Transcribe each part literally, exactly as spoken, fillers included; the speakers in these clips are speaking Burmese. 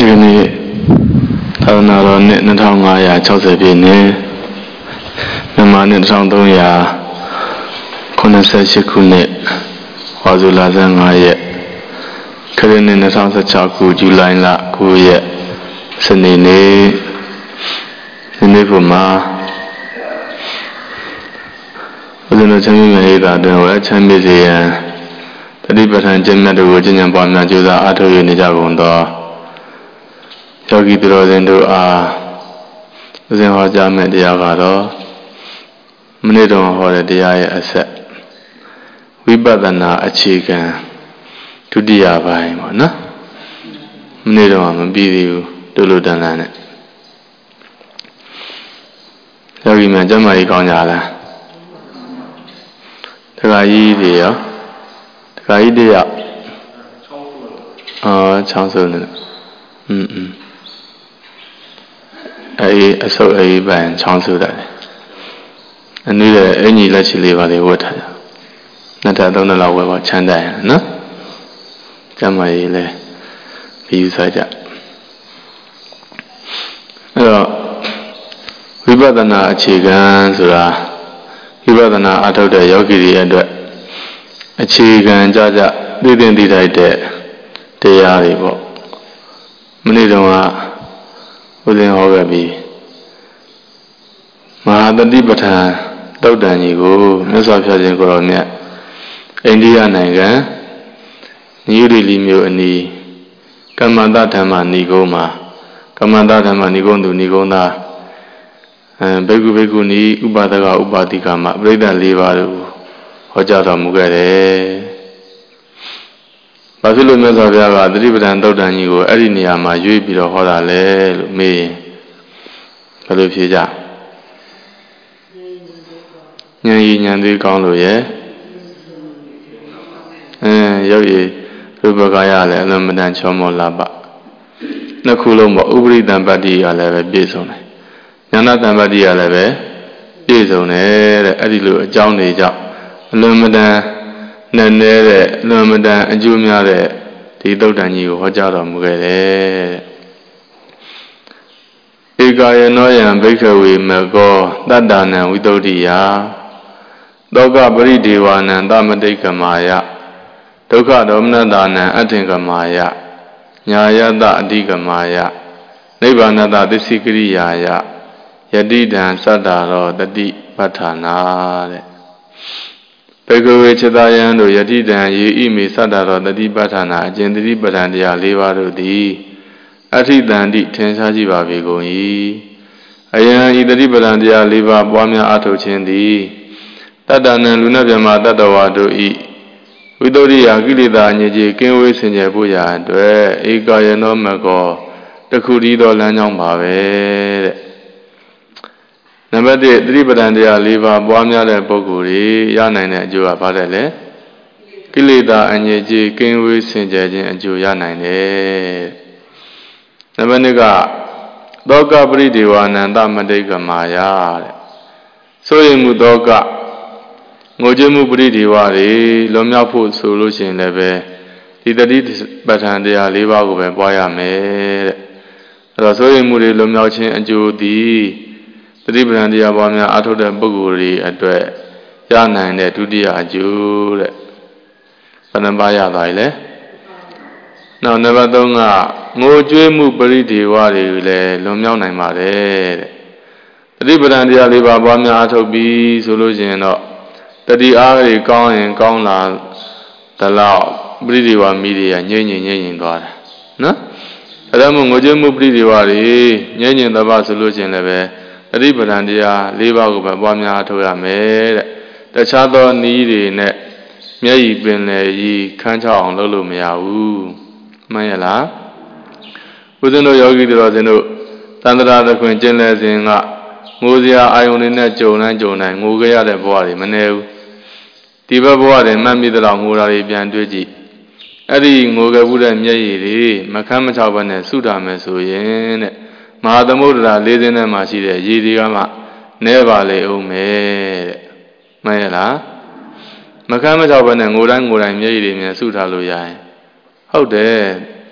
ဒီနေ့သာသနာတော်နှစ်နှစ်ထောင်ငါးရာ၆၀ပြည့်နှစ်မြန်မာနှစ်တစ်ထောင်သုံးရာခုနှစ်ဆယ့်ရှစ်ခုနှစ်ဝါဆိုလဆန်းငါးရက်ခရစ်နှစ်နှစ်ထောင်ဆယ့်ခြောက်ခုဇူလိုင်လကိုးရက်စနေနေ့ဒီနေ့ပုံမှာဘုရားတော်ချမ်းမြေ့ဧကအတွင်းဝဲချမ်းမြေ့စေရန်တတိပဋ္ဌာန်ကျင့်မြတ်တို့ကိုကျင့်ကြံပွားများကြိုးစားအားထုတ်ရနေကြကုန်သောယောဂီသူတော်စင်တို့အားဥစဉ်ဟောကြားမယ့်တရားကတော့မနေ့တုန်းဟောတဲ့တရားရဲ့အဆက်ဝိပဿနာအခြေခံဒုတိယပိုင်းပေါ့နော်မနေ့တုန်းကမပြီးသေးဘူးတို့လိုတန်လန်းနဲ့ယောဂီများကျမ်းမာရေးကောင်းကြလားတခါကြီးတွေရောတခါကြီးတွေရောအော်ချောင်းဆိုးနေอืมอืมအေးအဆုပ်အေးပန်ချောင်းဆိုးတယ်အနည်းလည်းအင်ကြီးလက်ချီလေးပါလေဝတ်ထားကြနှစ်ထပ်သုံးထပ်လောက်ဝယ်ပါချမ်းတယ်နော်ကျမ်းမာရေးလည်းပြီးယူဆိုင်ကြအဲ့တော့ဝိပဿနာအခြေခံဆိုတာဝိပဿနာအထုတ်တဲ့ယောဂီတွေအတွက်အခြေခံကြကြသိသိသိတိုက်တဲ့တရားတွေပေါ့မနေ့တုန်းကဥစဉ်ဟောခဲ့ပြီးမဟာတတိပဋ္ဌာန်တုတ်တန်ကြီးကိုမြတ်စွာဘုရားရှင်ကိုရောမြတ်အိန္ဒိယနိုင်ငံနယူးဒေလီမြို့အနီးကမ္မန္တဓမ္မဏီကုန်းမှာကမ္မန္တဓမ္မဏီကုန်းသူဏီကုန်းသားအဲဘေကုဘေကုဏီဥပါဒကဥပါတိကမှာပြိဿ၄ပါးတို့ဟောကြားတော်မူခဲ့တယ်။ဘာဖြစ်လို့မြတ်စွာဘုရားကသတိပဋ္ဌာန်သုတ်တန်ကြီးကိုအဲ့ဒီနေရာမှာရွေးပြီးတော့ဟောတာလဲလို့မေးရင်ဘယ်လိုဖြေကြ။ဉာဏ်ရည်ဉာဏ်သေးကောင်းလို့ရဲ့အဲရုပ်ရည်ရူပကာယလည်းအလွန်မတန်ချောမောလာပနှစ်ခုလုံးပေါ့ဥပရိသံပတ္တိကလည်းပဲပြည့်စုံတယ်။ဉာဏတံပတ္တိကလည်းပဲပြည့်စုံတယ်တဲ့အဲ့ဒီလိုအကြောင်းတွေကြောင့်အလွန်မတန်နဲ့နေတဲ့လွန်မတန်အကျိုးများတဲ့ဒီသုတ်တန်ကြီးကိုဟောကြားတော်မူခဲ့တယ်ဧကာယနောယံဘိက္ခဝေမကောတတ္တနံဝိသုဒ္ဓိယသောကပရိဒေဝနံသမတိကမာယဒုက္ခဒေါမနတာနံအထင်ကမာယညာယတအဓိကမာယနိဗ္ဗာနတသစ္စိကရိယာယယတိတံသတ္တာရောတတိပဋ္ဌာနာတဲ့ဘေကဝေချတယံတို့ယတိတံယေဣမေသတ္တာရောတတိပဋ္ဌာနာအကျဉ်တတိပဋ္ဌာန်တရား၄ပါးတို့သည်အထိတန်တိထင်ရှားကြပါပေကုန်၏အယံဤတတိပဋ္ဌာန်တရား၄ပါးပွားများအထုတ်ခြင်းသည်တတ္တနံလူနာမြမတတ္တဝါတို့ဤဝိတ္တရိယကိလေသာအငြိကြီးကင်းဝေးစင်ကြယ်ဖို့ရာအတွက်ဧကယနောမကောတခုတည်းသောလမ်းကြောင်းပါပဲတဲ့နံပါတ်တစ်သတိပဋ္ဌာန်တရား၄ပါးပွားများတဲ့ပုဂ္ဂိုလ်တွေရနိုင်တဲ့အကျိုးကဘာတဲ့လဲကိလေသာအငြိကြီးကင်းဝေးစင်ကြယ်ခြင်းအကျိုးရနိုင်တယ်နံပါတ်နှစ်ကသောကပရိဒေဝနံသမတိကမာယတဲ့ဆိုရင်မူသောကငိုကြမှုပရိဒေဝတွေလွန်မြောက်ဖို့ဆိုလို့ရှိရင်လည်းပဲဒီတတိပဋ္ဌာန်တရား၄ပါးကိုပဲပွားရမယ်တဲ့အဲတော့ဆိုရင်မူတွေလွန်မြောက်ခြင်းအကျိုးသည်တတိပဋ္ဌာန်တရားပွားများအထောက်တဲ့ပုဂ္ဂိုလ်တွေအတွက်ရနိုင်တဲ့ဒုတိယအကျိုးတဲ့ဘယ်နှပါးရသွားပြီလဲနောက်နံပါတ်သုံးကငိုကြွေးမှုပရိဒေဝတွေလည်းလွန်မြောက်နိုင်ပါတယ်တဲ့တတိပဋ္ဌာန်တရား၄ပါးပွားများအထောက်ပြီးဆိုလို့ရှိရင်တော့တတိအားတွေကောင်းရင်ကောင်းလာတလောက်ပရိဒေဝမိတွေကငြိမ့်ငြိမ့်ငြိမ့်ငြိမ့်သွားတယ်နော်အဲဒါမှငိုကြွေးမှုပရိဒေဝတွေငြိမ့်ငြိမ့်သဘာဆိုလို့ရှိရင်လည်းပဲတတိပဋ္ဌာန်တရား၄ပါးကိုပဲပွားများထုတ်ရမယ်တဲ့တခြားသောနည်းတွေနဲ့မျက်ရည်ပင်လေကြီးခန်းချောက်အောင်လုပ်လို့မရဘူးမှန်ရလားဦးဇင်းတို့ယောဂီတော်စင်တို့သန္တရာသခွင်ကျင့်လဲစဉ်ကငိုစရာအာယုန်တွေနဲ့ကြုံတိုင်းကြုံတိုင်းငိုခဲ့ရတဲ့ဘဝတွေမနေဘူးဒီဘက်ဘဝတွေမှတ်မိတဲ့လောက်ငိုတာတွေပြန်တွေးကြည့်အဲ့ဒီငိုခဲ့မှုတဲ့မျက်ရည်တွေမခမ်းမချောက်ဘဲနဲ့ဆုတာမယ်ဆိုရင်တဲ့မဟာသမုဒ္ဒရာလေးစင်းထဲမှာရှိတဲ့ရည်တွေကမှနဲပါလေဦးမယ်တဲ့မှန်ရလားမခမ်းမချောက်ဘဲနဲ့ငိုတိုင်းငိုတိုင်းမျက်ရည်တွေမြန်ဆုထားလို့ရရင်ဟုတ်တယ်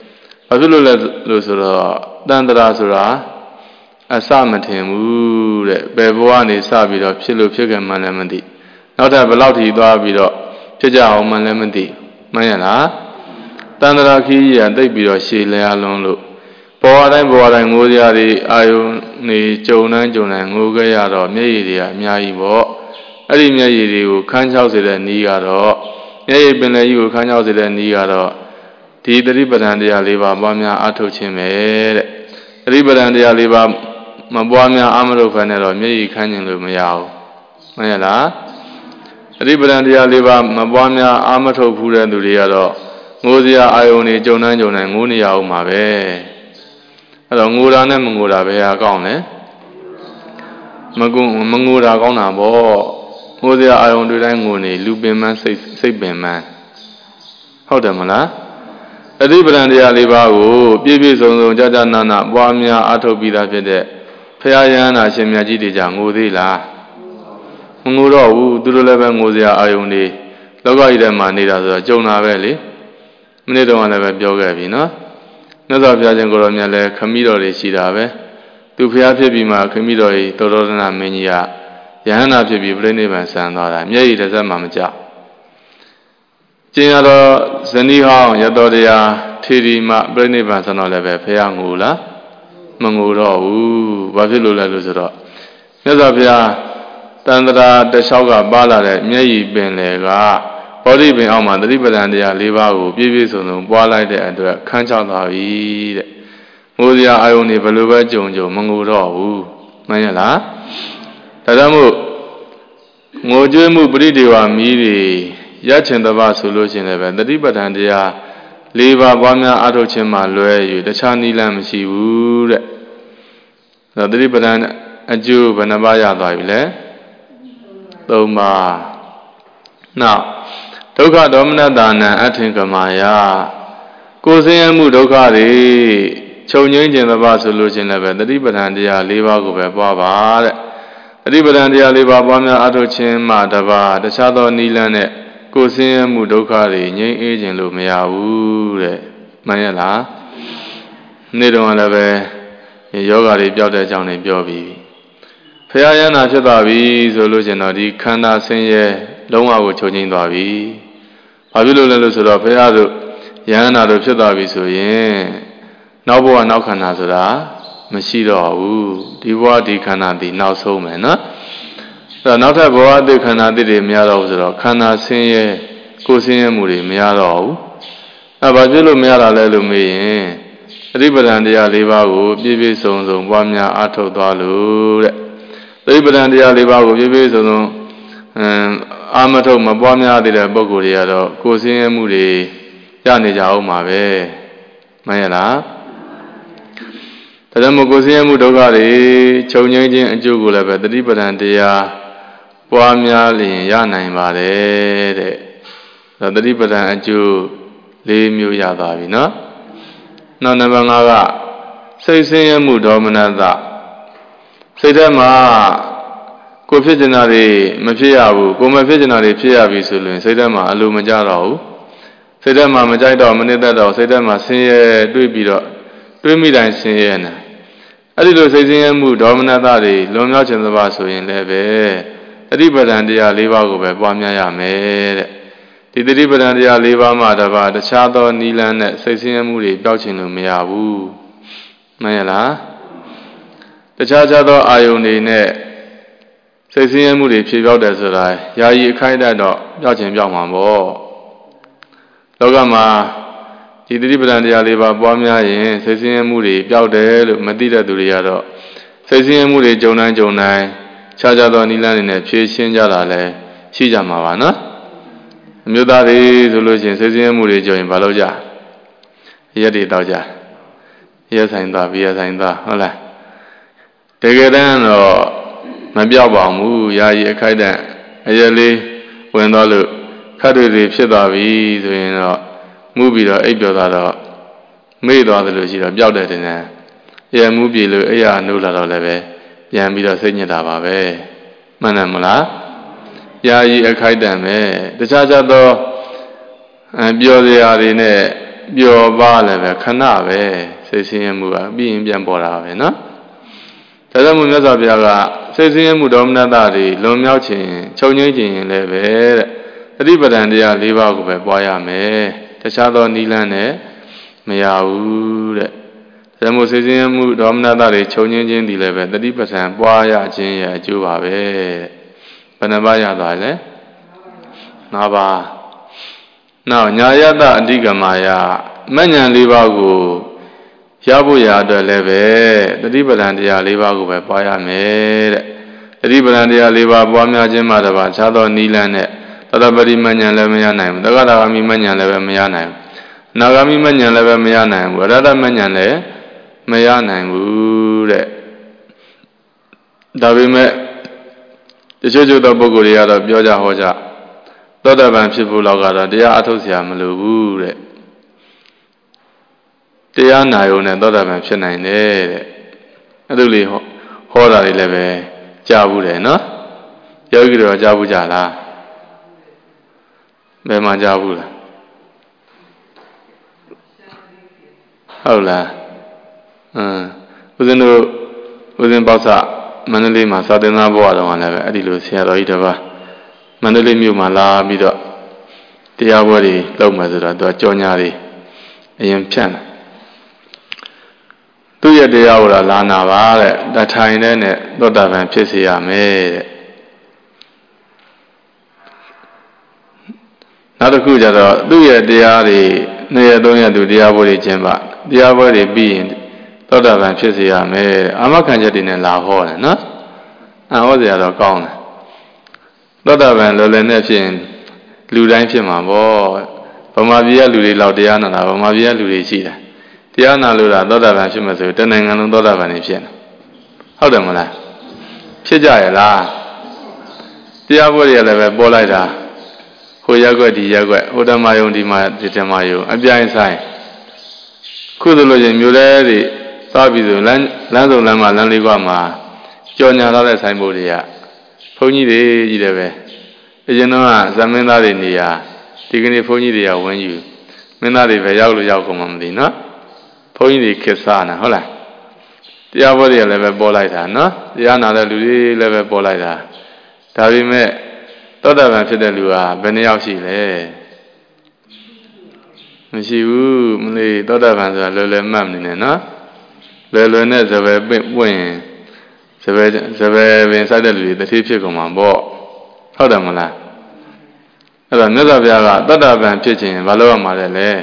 ဘာဖြစ်လို့လဲလို့ဆိုတော့တန်တရာဆိုတာအစမထင်ဘူးတဲ့ဘယ်ဘဝနေစပြီးတော့ဖြစ်လို့ဖြစ်ခဲ့မှလည်းမသိနောက်ထပ်ဘယ်လောက်ထိသွားပြီးတော့ဖြစ်ကြအောင်မှလည်းမသိမှန်ရလားတန်တရာခီးကြီးကတိတ်ပြီးတော့ရှည်လျားလုံးလို့ဘဝတိုင်းဘဝတိုင်းငိုကြတွေအာယုန်နေကြုံနှမ်းကြုံနှမ်းငိုခဲ့ရတော့မျက်ရည်တွေကအများကြီးပေါ့အဲ့ဒီမျက်ရည်တွေကိုခန်းချောက်စေတဲ့နီးကတော့မျက်ရည်ပင်လယ်ကြီးကိုခန်းချောက်စေတဲ့နီးကတော့ဒီသတိပဋ္ဌာန်တရား၄ပါးပွားများအားထုတ်ခြင်းပဲတဲ့သတိပဋ္ဌာန်တရား၄ပါးမပွားများအားမထုတ်ဖက်နဲ့တော့မျက်ရည်ခန်းခြင်းလို့မရဘူးမှန်ရလားသတိပဋ္ဌာန်တရား၄ပါးမပွားများအားမထုတ်ဘူးတဲ့သူတွေကတော့ငိုစရာအာယုန်တွေကြုံနှမ်းကြုံနှမ်းငိုနေရအောင်ပါပဲအဲ့တော့ငိုတာနဲ့မငိုတာပဲအကောင်းလဲမကုမငိုတာကောင်းတာပေါ့ငိုစရာအာယုန်တွေတိုင်းငိုနေလူပင်မစိတ်စိတ်ပင်မဟုတ်တယ်မလားအသတိပဋ္ဌာန်တရား၄ပါးကိုပြည့်ပြည့်စုံစုံကြာကြာနာနာပွားများအားထုတ်ပြီးသားဖြစ်တဲ့ဖရာယန္တာရှင်မြတ်ကြီးတွေကြငိုသေးလားမငိုတော့ဘူးသူတို့လည်းပဲငိုစရာအာယုန်တွေလောကကြီးထဲမှာနေတာဆိုတော့ကြုံတာပဲလေမနေ့တုန်းကလည်းပဲပြောခဲ့ပြီနော်မြတ်စွာဘုရားရှင်ကိုယ်တော်မြတ်လည်းခမည်းတော်တွေရှိတာပဲသူဖရာဖြစ်ပြီးမှခမည်းတော်ကြီးတောတော်ဒနာမင်းကြီးကယဟန္တာဖြစ်ပြီးပြိဋိဘံဆံသွားတာမျက်ရည်တစ်စက်မှမကြောက်ကျင်ရတော့ဇနီးဟောင်းရတော်တရားထေရီမပြိဋိဘံဆံတော့လည်းပဲဖရာငိုလားမငိုတော့ဘူးဘာဖြစ်လို့လဲလို့ဆိုတော့မြတ်စွာဘုရားတန်ត្រာတလျှောက်ကပါလာတဲ့မျက်ရည်ပင်လေကဘောဓိပင်အောက်မှာသတိပဋ္ဌာန်တရား၄ပါးကိုပြည့်ပြည့်စုံစုံပွားလိုက်တဲ့အတွက်ခန်းချောက်သွားပြီတဲ့ငိုစရာအာယုန်တွေဘယ်လိုပဲကြုံကြုံမငိုတော့ဘူးမှန်ရလားဒါကြောင့်မို့ငိုကြွေးမှုပရိဒေဝမီးတွေရချင်တပတ်ဆိုလို့ရှိရင်လည်းပဲသတိပဋ္ဌာန်တရား၄ပါးပွားများအားထုတ်ခြင်းမှလွဲ၍တခြားနည်းလမ်းမရှိဘူးတဲ့ဒါသတိပဋ္ဌာန်အကျိုးဘယ်နှပါးရသွားပြီလဲ၃ပါးနောက်ဒုက္ခဒေါမနတာနံအထင်ကမာယကိုယ်ဆင်းရဲမှုဒုက္ခတွေချုပ်ငြိမ်းခြင်းတပတ်ဆိုလို့ချင်းလည်းပဲသတိပဋ္ဌာန်တရား၄ပါးကိုပဲပွားပါတဲ့သတိပဋ္ဌာန်တရား၄ပါးပွားများအားထုတ်ခြင်းမှတပါးတခြားသောနည်းလမ်းနဲ့ကိုယ်ဆင်းရဲမှုဒုက္ခတွေငြိမ်းအေးခြင်းလို့မရဘူးတဲ့မှန်ရလားနေ့တုန်းကလည်းပဲယောဂတွေပျောက်တဲ့အကြောင်းတွေပြောပြီးဖရာယန္တာဖြစ်သွားပြီဆိုလို့ချင်းတော့ဒီခန္ဓာဆင်းရဲလုံးဝကိုချုပ်ငြိမ်းသွားပြီဘာဖြစ်လို့လဲလို့ဆိုတော့ဘုရားတို့ယန္တာတို့ဖြစ်သွားပြီဆိုရင်နောက်ဘဝနောက်ခန္ဓာဆိုတာမရှိတော့ဘူးဒီဘဝဒီခန္ဓာဒီနောက်ဆုံးမယ်နော်အဲ့တော့နောက်ထပ်ဘဝအသစ်ခန္ဓာအသစ်တွေမရတော့ဘူးဆိုတော့ခန္ဓာဆင်းရဲကိုယ်ဆင်းရဲမှုတွေမရတော့ဘူးအဲ့ဘာဖြစ်လို့မရတာလဲလို့မေးရင်သတိပဋ္ဌာန်တရား၄ပါးကိုပြည့်ပြည့်စုံစုံပွားများအားထုတ်သွားလို့တဲ့သတိပဋ္ဌာန်တရား၄ပါးကိုပြည့်ပြည့်စုံစုံအမ်အာမထုတ်မပွားများသေးတဲ့ပုဂ္ဂိုလ်တွေကတော့ကိုယ်ဆင်းရဲမှုတွေရနေကြအောင်ပါပဲမှန်ရလားဒါကြောင့်မို့ကိုယ်ဆင်းရဲမှုဒုက္ခတွေချုပ်ငြိမ်းခြင်းအကျိုးကိုလည်းပဲသတိပဋ္ဌာန်တရားပွားများလျင်ရနိုင်ပါတယ်တဲ့ဒါသတိပဋ္ဌာန်အကျိုး၄မျိုးရသွားပြီနော်နောက်နံပါတ်၅ကစိတ်ဆင်းရဲမှုဒေါမနတစိတ်ထဲမှာကိုဖြစ်ကျင်တာတွေမဖြစ်ရဘူးကိုမဖြစ်ကျင်တာတွေဖြစ်ရပြီဆိုရင်စိတ်ထဲမှာအလိုမကြတော့ဘူးစိတ်ထဲမှာမကြိုက်တော့မနစ်သက်တော့စိတ်ထဲမှာဆင်းရဲတွေးပြီးတော့တွေးမိတိုင်းဆင်းရဲနေအဲ့ဒီလိုစိတ်ဆင်းရဲမှုဒေါမနတတွေလွန်မြောက်ခြင်းသဘာဆိုရင်လည်းပဲသတိပဋ္ဌာန်တရား၄ပါးကိုပဲပွားများရမယ်တဲ့ဒီသတိပဋ္ဌာန်တရား၄ပါးမှတပါးတခြားသောနိလန်းနဲ့စိတ်ဆင်းရဲမှုတွေပျောက်ခြင်းလို့မရဘူးမှန်ရလားတခြားခြားသောအာယုန်တွေနဲ့စိတ်ဆင်းရဲမှုတွေဖြေပြောက်တယ်ဆိုတာယာယီအခိုက်အတန့်တော့ပျောက်ခြင်းပျောက်မှာပေါ့လောကမှာဒီသတိပဋ္ဌာန်တရား၄ပါးပွားများရင်စိတ်ဆင်းရဲမှုတွေပျောက်တယ်လို့မသိတဲ့သူတွေကတော့စိတ်ဆင်းရဲမှုတွေကြုံတိုင်းကြုံတိုင်းခြားခြားသောနိလန်းတွေနဲ့ဖြေရှင်းကြတာလည်းရှိကြမှာပါနော်အမျိုးသားတွေဆိုလို့ရှိရင်စိတ်ဆင်းရဲမှုတွေကြုံရင်ဘာလုပ်ကြရက်တွေတောက်ကြရက်ဆိုင်သွားပြီးရက်ဆိုင်သွားဟုတ်လားတကယ်တမ်းတော့မပြောက်ပါဘူးယာယီအခိုက်တန့်အရက်လေးဝင်သွားလို့ခတ်တွေတွေဖြစ်သွားပြီဆိုရင်တော့မှုပြီးတော့အိပ်ပျော်သွားတော့မေ့သွားတယ်လို့ရှိတော့ပျောက်တဲ့တင်တယ်အရက်မှုပြေလို့အိယာနိုးလာတော့လည်းပဲပြန်ပြီးတော့စိတ်ညစ်တာပါပဲမှန်တယ်မလားယာယီအခိုက်တန့်ပဲတခြားခြားသောအပျော်စရာတွေနဲ့ပျော်ပါလည်းပဲခဏပဲစိတ်ဆင်းရဲမှုကပြီးရင်ပြန်ပေါ်လာပဲနော်ဒါကြောင့်မို့မြတ်စွာဘုရားကစိတ်ဆင်းရဲမှုဒေါမနတတွေလွန်မြောက်ခြင်းချုပ်ငြိမ်းခြင်းလည်းပဲတဲ့သတိပဋ္ဌာန်တရား၄ပါးကိုပဲပွားရမယ်တခြားသောနိလန်းနဲ့မရဘူးတဲ့ဒါကြောင့်မို့စိတ်ဆင်းရဲမှုဒေါမနတတွေချုပ်ငြိမ်းခြင်းဒီလည်းပဲသတိပဋ္ဌာန်ပွားရခြင်းရဲ့အကျိုးပါပဲဘယ်နှပါးရသွားလဲ၅ပါးနောက်ညာယတအဓိကမာယမဉ္ဇဉ်၄ပါးကိုရဖို့ရအတွက်လည်းပဲသတိပဋ္ဌာန်တရား၄ပါးကိုပဲပွားရမယ်တဲ့သတိပဋ္ဌာန်တရား၄ပါးပွားများခြင်းမှတပါးခြားသောနိလန်းနဲ့သတ္တပတိမဉ္ဇဉ်လည်းမရနိုင်ဘူးတက္ကတာဂမိမဉ္ဇဉ်လည်းပဲမရနိုင်ဘူးအနာဂမိမဉ္ဇဉ်လည်းပဲမရနိုင်ဘူးအရဟတမဉ္ဇဉ်လည်းမရနိုင်ဘူးတဲ့ဒါပေမဲ့တချို့ချို့သောပုဂ္ဂိုလ်တွေကတော့ပြောကြဟောကြသောတပန်ဖြစ်ဖို့လောက်ကတော့တရားအထုတ်เสียမလိုဘူးတဲ့တရားနာရုံနဲ့သောတပန်ဖြစ်နိုင်တယ်တဲ့အဲ့လိုလေးဟောဟောတာတွေလည်းပဲကြားဘူးတယ်နော်ယောဂီတွေကြားဘူးကြလားဘယ်မှာကြားဘူးလားဟုတ်လားအင်းဦးဇင်းတို့ဦးဇင်းပေါ့ဆမန္တလေးမှာစာသင်သားဘဝတုန်းကလည်းပဲအဲ့ဒီလိုဆရာတော်ကြီးတစ်ပါးမန္တလေးမြို့မှာလာပြီးတော့တရားပွဲတွေလုပ်မယ်ဆိုတော့သူကကြောညာတွေအရင်ဖြန့်တယ်သူ့ရဲ့တရားကိုလာနာပါတဲ့တထိုင်တဲ့နဲ့သောတာပန်ဖြစ်စေရမယ်တဲ့နောက်တစ်ခုကျတော့သူ့ရဲ့တရားတွေနှစ်ရက်သုံးရက်သူတရားပွဲတွေကျင်းပတရားပွဲတွေပြီးရင်သောတာပန်ဖြစ်စေရမယ်အာမခံချက်တွေနဲ့လာဟောတယ်နော်အဟောစရာတော့ကောင်းတယ်သောတာပန်လောလနဲ့ဖြစ်ရင်လူတိုင်းဖြစ်မှာပေါ့ဗမာပြည်ကလူတွေလောက်တရားနာတာဗမာပြည်ကလူတွေရှိတယ်တရားနာလို့တာသောတာပန်ဖြစ်မှာဆိုတနိုင်ငံလုံးသောတာပန်နေဖြစ်နေဟုတ်တယ်မလားဖြစ်ကြရဲ့လားတရားပွဲတွေလည်းပဲပေါ်လိုက်တာဟိုရက်ွက်ဒီရက်ွက်ဟိုဓမ္မယုံဒီမှာဒီဓမ္မယုံအပြိုင်ဆိုင်ခုလိုလိုချင်းမျိုးလဲတွေသွားပြီးဆိုလမ်းလမ်းစုံလမ်းမှာလမ်းလေးကွာမှာကြော်ညာထားတဲ့ဆိုင်ဘုတ်တွေကဘုန်းကြီးတွေကြီးတယ်ပဲအရင်တော့ဇမင်းသားတွေနေရာဒီကနေ့ဘုန်းကြီးတွေကဝန်းယူမင်းသားတွေပဲရောက်လို့ရောက်ကုန်မှမသိနော်ဘုန်းကြီးတွေခေတ်စားနေဟုတ်လားတရားပွဲတွေလည်းပဲပေါ်လိုက်တာနော်တရားနာတဲ့လူတွေလည်းပဲပေါ်လိုက်တာဒါပေမဲ့သောတာပန်ဖြစ်တဲ့လူဟာဘယ်နှယောက်ရှိလဲမရှိဘူးမလေးသောတာပန်ဆိုတာလွယ်လွယ်မှတ်နေတယ်နော်လွယ်လွယ်နဲ့ဇပယ်ပင့်ပွင့်ဇပယ်ဇပယ်ပင်စိုက်တဲ့လူတွေတတိဖြစ်ကုန်မှာပေါ့ဟုတ်တယ်မလားအဲ့တော့မြတ်စွာဘုရားကသောတာပန်ဖြစ်ခြင်းဘာလို့ရမှာလဲလဲ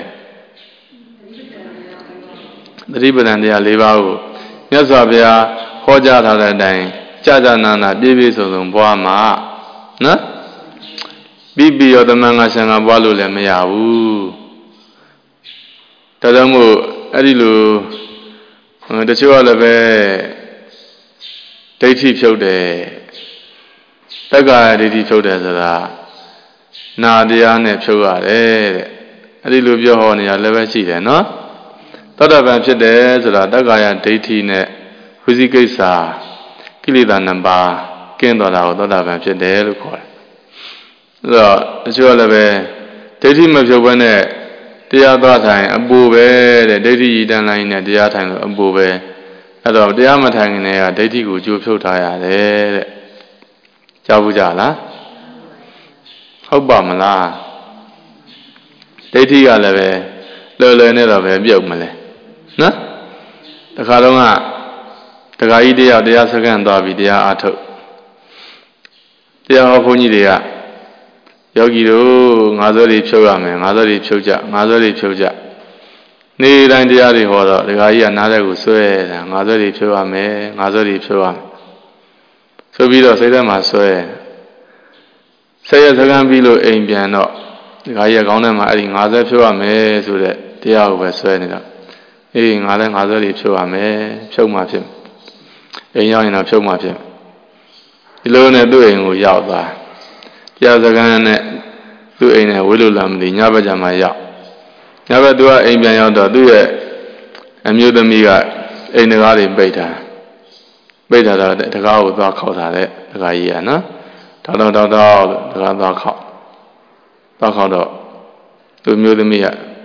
သတိပဋ္ဌာန်တရား၄ပါးကိုမြတ်စွာဘုရားဟောကြားထားတဲ့အတိုင်းကြာကြာနာနာပြည့်ပြည့်စုံစုံပွားမှာနော်ပြီးပြီးရောတမန်ငါဆံကပွားလို့လည်းမရဘူးဒါကြောင့်မို့အဲ့ဒီလိုတချို့ကလည်းပဲဒိဋ္ဌိဖြုတ်တယ်တက္ကာယဒိဋ္ဌိဖြုတ်တယ်ဆိုတာနာတရားနဲ့ဖြုတ်ရတယ်တဲ့အဲ့ဒီလိုပြောဟောနေရလည်းပဲရှိတယ်နော်သောတာပန်ဖြစ်တယ်ဆိုတာတက္ကာယဒိဋ္ဌိနဲ့ဝိသိကိစ္စကိလေသာနှစ်ပါးကင်းတော်တာကိုသောတာပန်ဖြစ်တယ်လို့ခေါ်တယ်အဲ့တော့တချို့ကလည်းပဲဒိဋ္ဌိမဖြုတ်ဘဲနဲ့တရားသွားထိုင်အပူပဲတဲ့ဒိဋ္ဌိတန်လိုင်းနဲ့တရားထိုင်လို့အပူပဲအဲ့တော့တရားမထိုင်ခင်တည်းကဒိဋ္ဌိကိုကြိုးဖြုတ်ထားရတယ်တဲ့ကြားဘူးကြလားဟုတ်ပါမလားဒိဋ္ဌိကလည်းပဲလွယ်လွယ်နဲ့တော့ပဲပြုတ်မလဲနော်တခါတော့ကတခါကြီးတရားတရားစကန်သွားပြီးတရားအားထုတ်တရားဟောဘုန်းကြီးတွေကယောဂီတို့ငါးစောတွေဖြုတ်ရမယ်ငါးစောတွေဖြုတ်ကြငါးစောတွေဖြုတ်ကြနေ့တိုင်းတရားတွေဟောတော့ဒကာကြီးကနားတဲ့ကိုဆွဲတာငါးစောတွေဖြုတ်ရမယ်ငါးစောတွေဖြုတ်ရမယ်ဆိုပြီးတော့စိတ်ထဲမှာဆွဲဆက်ရစကံပြီးလို့အိမ်ပြန်တော့ဒကာကြီးကကောင်းထဲမှာအဲ့ဒီငါးစောဖြုတ်ရမယ်ဆိုတဲ့တရားကိုပဲဆွဲနေတော့အေးငါလည်းငါးစောတွေဖြုတ်ရမယ်ဖြုတ်မှဖြစ်အိမ်ရောက်ရင်တော့ဖြုတ်မှဖြစ်ဒီလိုနဲ့သူ့အိမ်ကိုရောက်သွားတရားစကားနဲ့သူ့အိမ်နဲ့ဝေးလို့လာမလို့ညဘက်ကျမှရောက်ညဘက်သူကအိမ်ပြန်ရောက်တော့သူ့ရဲ့အမျိုးသမီးကအိမ်တကားတွေပိတ်တာပိတ်တာတော့တကားကိုသွားခောက်တာတဲ့တကားကြီးကနော်တောက်တောက်တောက်တောက်တကားသွားခောက်သွားခောက်တော့သူ့မျိုးသမီးက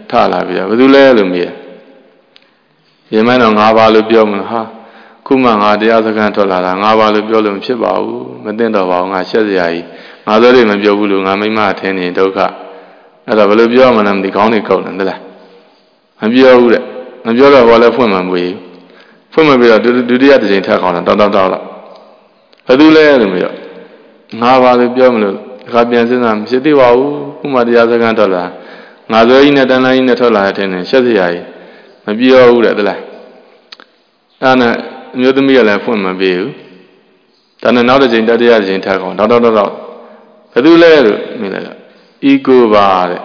လာပြီဘယ်သူလဲလို့မေးရင်မတော့ငါပါလို့ပြောမလားဟာခုမှငါတရားစခန်းထွက်လာတာငါပါလို့ပြောလို့မဖြစ်ပါဘူးမသိတော့ပါဘူးငါရှက်စရာကြီးငါတို့တွေမပြောဘူးလို့ငါမိမထင်းနေဒုက္ခအဲ့တော့ဘယ်လိုပြောမှလည်းမသိခေါင်းတွေကောက်တယ်သလားမပြောဘူးတဲ့မပြောတော့ဘာလဲဖွင့်မှမွေးဖွင့်မှပြီးတော့ဒုတိယတစ်ချိန်ထပ်ခေါင်းတော့တောက်တောက်တောက်ဘယ်သူလဲလို့မေးတော့ငါပါလို့ပြောမလို့အခါပြန်စဉ်းစားမဖြစ်သေးပါဘူးခုမှတရားစခန်းထွက်လာငါဇွဲကြီးနဲ့တန်လိုင်းကြီးနဲ့ထွက်လာတဲ့ထင်းနေရှက်စရာကြီးမပြောဘူးတဲ့သလားအဲ့နဲ့အမျိုးသမီးကလည်းဖွင့်မပေးဘူးဒါနဲ့နောက်တစ်ချိန်တတိယတစ်ချိန်ထပ်ခေါင်းတောက်တောက်တောက်ဘယ်သူလဲလို့မေးလိုက်တော့ဤကိုပါတဲ့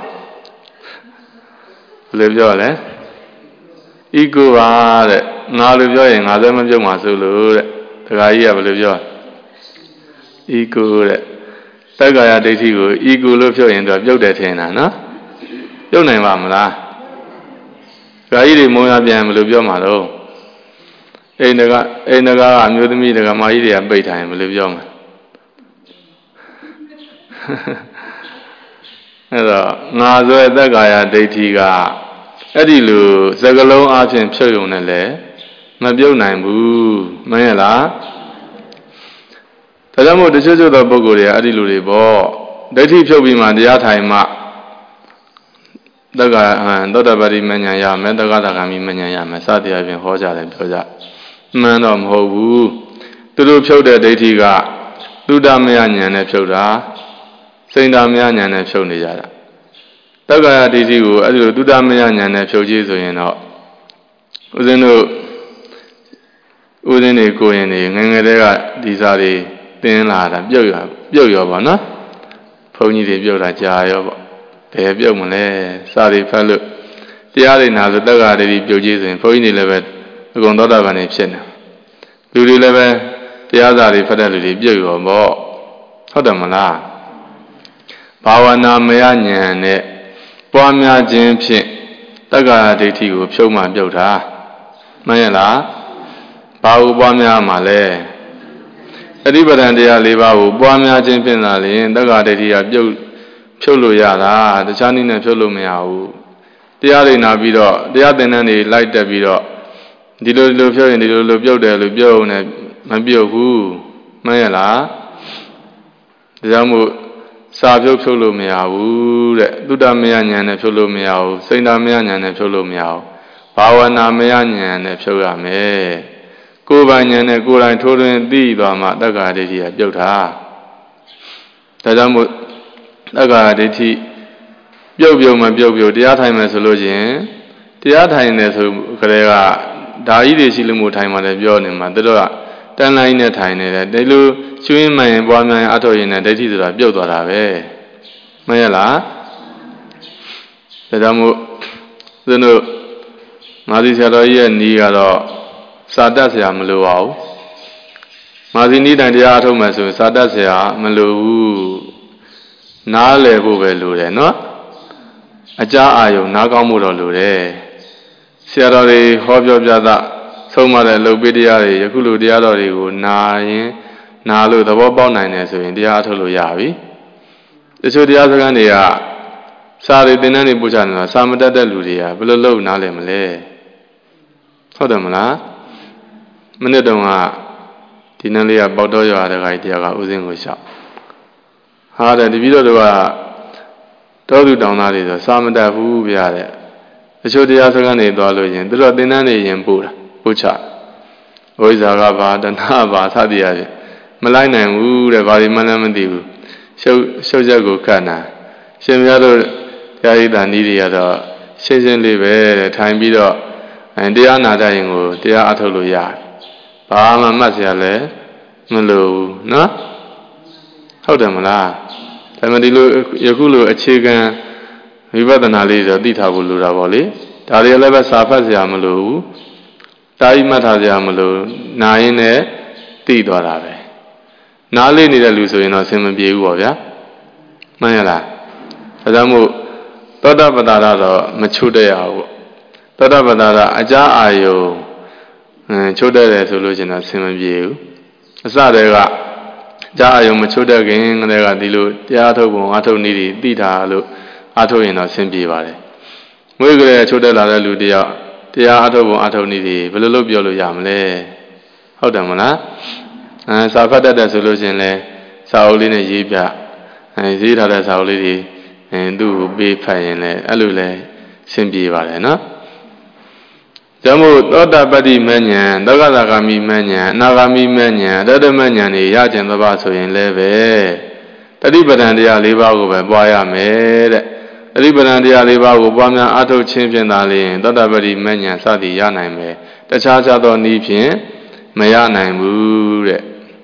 ဘယ်လိုပြောလဲဤကိုပါတဲ့ငါလိုပြောရင်ငါလည်းမပြုတ်မှာဆိုလို့တဲ့ဒကာကြီးကဘယ်လိုပြောဤကိုတဲ့တက္ကာယဒိဋ္ဌိကိုဤကိုလို့ပြောရင်တော့ပြုတ်တယ်ထင်တာနော်ပြုတ်နိုင်ပါမလားဒကာကြီးတွေမုံရပြန်ဘယ်လိုပြောမှာတော့အိန္ဒကအိန္ဒကအမျိုးသမီးဒကာမကြီးတွေကပိတ်ထိုင်ဘယ်လိုပြောမှာအဲ့တော့ငါဆိုတဲ့တက္ကာယဒိဋ္ဌိကအဲ့ဒီလိုစကလုံးအချင်းဖြုတ်ယုံနဲ့လေမပြုတ်နိုင်ဘူးမင်းရလားဒါကြောင့်မို့တချို့ချို့သောပုဂ္ဂိုလ်တွေကအဲ့ဒီလိုတွေပေါ့ဒိဋ္ဌိဖြုတ်ပြီးမှတရားထိုင်မှတက္ကသောတပတိမဉ္ဇဉ်ရမယ်တက္ကသဂါမိမဉ္ဇဉ်ရမယ်စသည်အပြင်ဟောကြတယ်ပြောကြမှန်တော့မဟုတ်ဘူးသူတို့ဖြုတ်တဲ့ဒိဋ္ဌိကသုဒ္ဓမယဉာဏ်နဲ့ဖြုတ်တာစိန္ဒမယဉာဏ်နဲ့ဖြုတ်နေကြတာတက္ကရာဒိဋ္ဌိကိုအဲ့ဒီလိုသုဒ္ဓမယဉာဏ်နဲ့ဖြုတ်ကြည့်ဆိုရင်တော့ဦးဇင်းတို့ဦးဇင်းတွေကိုရင်တွေငယ်ငယ်တည်းကဒီစားတွေတင်းလာတာပြုတ်ရပြုတ်ရောပေါ့နော်ဘုန်းကြီးတွေပြုတ်တာကြာရောပေါ့ဘယ်ပြုတ်မလဲစားတွေဖတ်လို့တရားတွေနာဆိုတက္ကရာဒိဋ္ဌိပြုတ်ကြည့်ဆိုရင်ဘုန်းကြီးတွေလည်းပဲအကုန်သောတာပန်နေဖြစ်နေလူတွေလည်းပဲတရားစာတွေဖတ်တဲ့လူတွေပြုတ်ရောပေါ့ဟုတ်တယ်မလားဘာဝနာမယဉာဏ်နဲ့ပွားများခြင်းဖြင့်တက္ကရာဒိဋ္ဌိကိုဖြုံးမှပြုတ်တာမှန်ရဲ့လားဘာကိုပွားများမှာလဲအဓိပ္ပာယ်တရား၄ပါးကိုပွားများခြင်းဖြင့်သာလျှင်တက္ကရာဒိဋ္ဌိကပြုတ်ဖြုတ်လို့ရတာတခြားနည်းနဲ့ဖြုတ်လို့မရဘူးတရားတွေနာပြီးတော့တရားသင်တန်းတွေလိုက်တက်ပြီးတော့ဒီလိုဒီလိုဖြုတ်ရင်ဒီလိုလိုပြုတ်တယ်လို့ပြောုံနဲ့မပြုတ်ဘူးမှန်ရဲ့လားဒါကြောင့်မို့စာဖြုတ်ဖြုတ်လို့မရဘူးတဲ့သုတ္တမယဉာဏ်နဲ့ဖြုတ်လို့မရဘူးစိန္ဒမယဉာဏ်နဲ့ဖြုတ်လို့မရဘူးဘာဝနာမယဉာဏ်နဲ့ဖြုတ်ရမယ်ကိုယ်ပိုင်ဉာဏ်နဲ့ကိုယ်တိုင်ထိုးထွင်းသိသွားမှတက္ကရာဒိဋ္ဌိကပြုတ်တာဒါကြောင့်မို့တက္ကရာဒိဋ္ဌိပြုတ်ပြုတ်မပြုတ်ပြုတ်တရားထိုင်မယ်ဆိုလို့ချင်းတရားထိုင်တယ်ဆိုကြတဲ့ကဓာကြီးတွေရှိလို့မို့ထိုင်မှလည်းပြောနေမှာသူတို့ကတန်လိုင်းနဲ့ထိုင်နေတယ်ဒီလိုကျွင်းမှန်ရင်ပွားများရင်အထောက်ရင်နဲ့ဒိဋ္ဌိဆိုတာပြုတ်သွားတာပဲမှန်ရလားဒါကြောင့်မို့သင်တို့မာသီဆရာတော်ကြီးရဲ့နီးကတော့စာတတ်ဆရာမလိုပါဘူးမာသီနီးတိုင်တရားအထုတ်မယ်ဆိုရင်စာတတ်ဆရာမလိုဘူးနားလည်ဖို့ပဲလိုတယ်နော်အကြအာယုံနားကောင်းမှုတော့လိုတယ်ဆရာတော်တွေဟောပြောပြတာဆုံးမတဲ့လုပ်ပေးတရားတွေယခုလိုတရားတော်တွေကိုနာရင်နာလို့သဘောပေါက်နိုင်တယ်ဆိုရင်တရားထုတ်လို့ရပြီတချို့တရားစကားတွေကစာတွေသင်တန်းတွေပို့ချနေတာစာမတတ်တဲ့လူတွေကဘယ်လိုလုပ်နားလည်မလဲဟုတ်တယ်မလားမနေ့တုန်းကဒီနန်းလေးကပေါတော့ရွာတဲ့ခိုင်တရားကဥစဉ်ကိုရှောက်ဟာတဲ့တပည့်တော်တို့ကတောသူတောင်သားတွေဆိုစာမတတ်ဘူးဗျာတဲ့တချို့တရားစကားတွေသွားလို့ရင်သူတို့သင်တန်းတွေရင်ပို့တာပို့ချဝိဇ္ဇာကဘာတဏှာဘာစသည်အပြင်မလိုက်နိုင်ဘူးတဲ့ဘာဒီမှလည်းမသိဘူးရှုပ်ရှုပ်ချက်ကိုခတ်နာရှင်များတို့တရားရည်တန်ဤတွေကတော့ရှင်းရှင်းလေးပဲတဲ့ထိုင်ပြီးတော့တရားနာတတ်ရင်ကိုတရားအထုတ်လို့ရတယ်ဘာမှမှတ်เสียလဲမလိုဘူးနော်ဟုတ်တယ်မလားဒါမှဒီလိုယခုလိုအခြေခံဝိပဿနာလေးဆိုသိထားဖို့လိုတာပေါ့လေဒါတွေလည်းပဲစာဖတ်เสียမလိုဘူးတာယိမှတ်ထားเสียမလိုနာရင်လည်းသိသွားတာပဲနားလေးနေတဲ့လူဆိုရင်တော့အဆင်မပြေဘူးပေါ့ဗျာမှန်ရလားဒါကြောင့်မို့သောတာပတ္တာတော့မချွတ်တဲ့ရဘူးသောတာပတ္တာအကြအာယုချွတ်တဲ့တယ်ဆိုလို့ရှင်တော့အဆင်မပြေဘူးအစတည်းကကြာအာယုမချွတ်တဲ့ခင်ကလေးကဒီလိုတရားထုတ်ပုံအထုတ်နည်းတွေသိတာလို့အထုတ်ရင်တော့အဆင်ပြေပါတယ်မွေးကလေးချိုးတက်လာတဲ့လူတယောက်တရားအထုတ်ပုံအထုတ်နည်းတွေဘယ်လိုလုပ်ပြောလို့ရမလဲဟုတ်တယ်မလားအဲစာဖတ်တတ်တယ်ဆိုလို့ရှင်လဲစာအုပ်လေးနဲ့ရေးပြအဲရေးထားတဲ့စာအုပ်လေးတွေအဲသူ့ကိုပေးဖတ်ရင်လဲအဲ့လိုလဲရှင်းပြပါတယ်နော်ကြောင့်မို့သောတာပတ္တိမဉ္ဇဉ်သောကသာဂမိမဉ္ဇဉ်အနာဂမိမဉ္ဇဉ်အတ္တမဉ္ဇဉ်တွေရကျင်သဘာဆိုရင်လည်းပဲတတိပဒံတရား၄ပါးကိုပဲပွားရမယ်တဲ့တတိပဒံတရား၄ပါးကိုပွားများအားထုတ်ခြင်းဖြင့်သာလျှင်သောတာပတ္တိမဉ္ဇဉ်စသည်ရနိုင်မယ်တခြားခြားသောနည်းဖြင့်မရနိုင်ဘူးတဲ့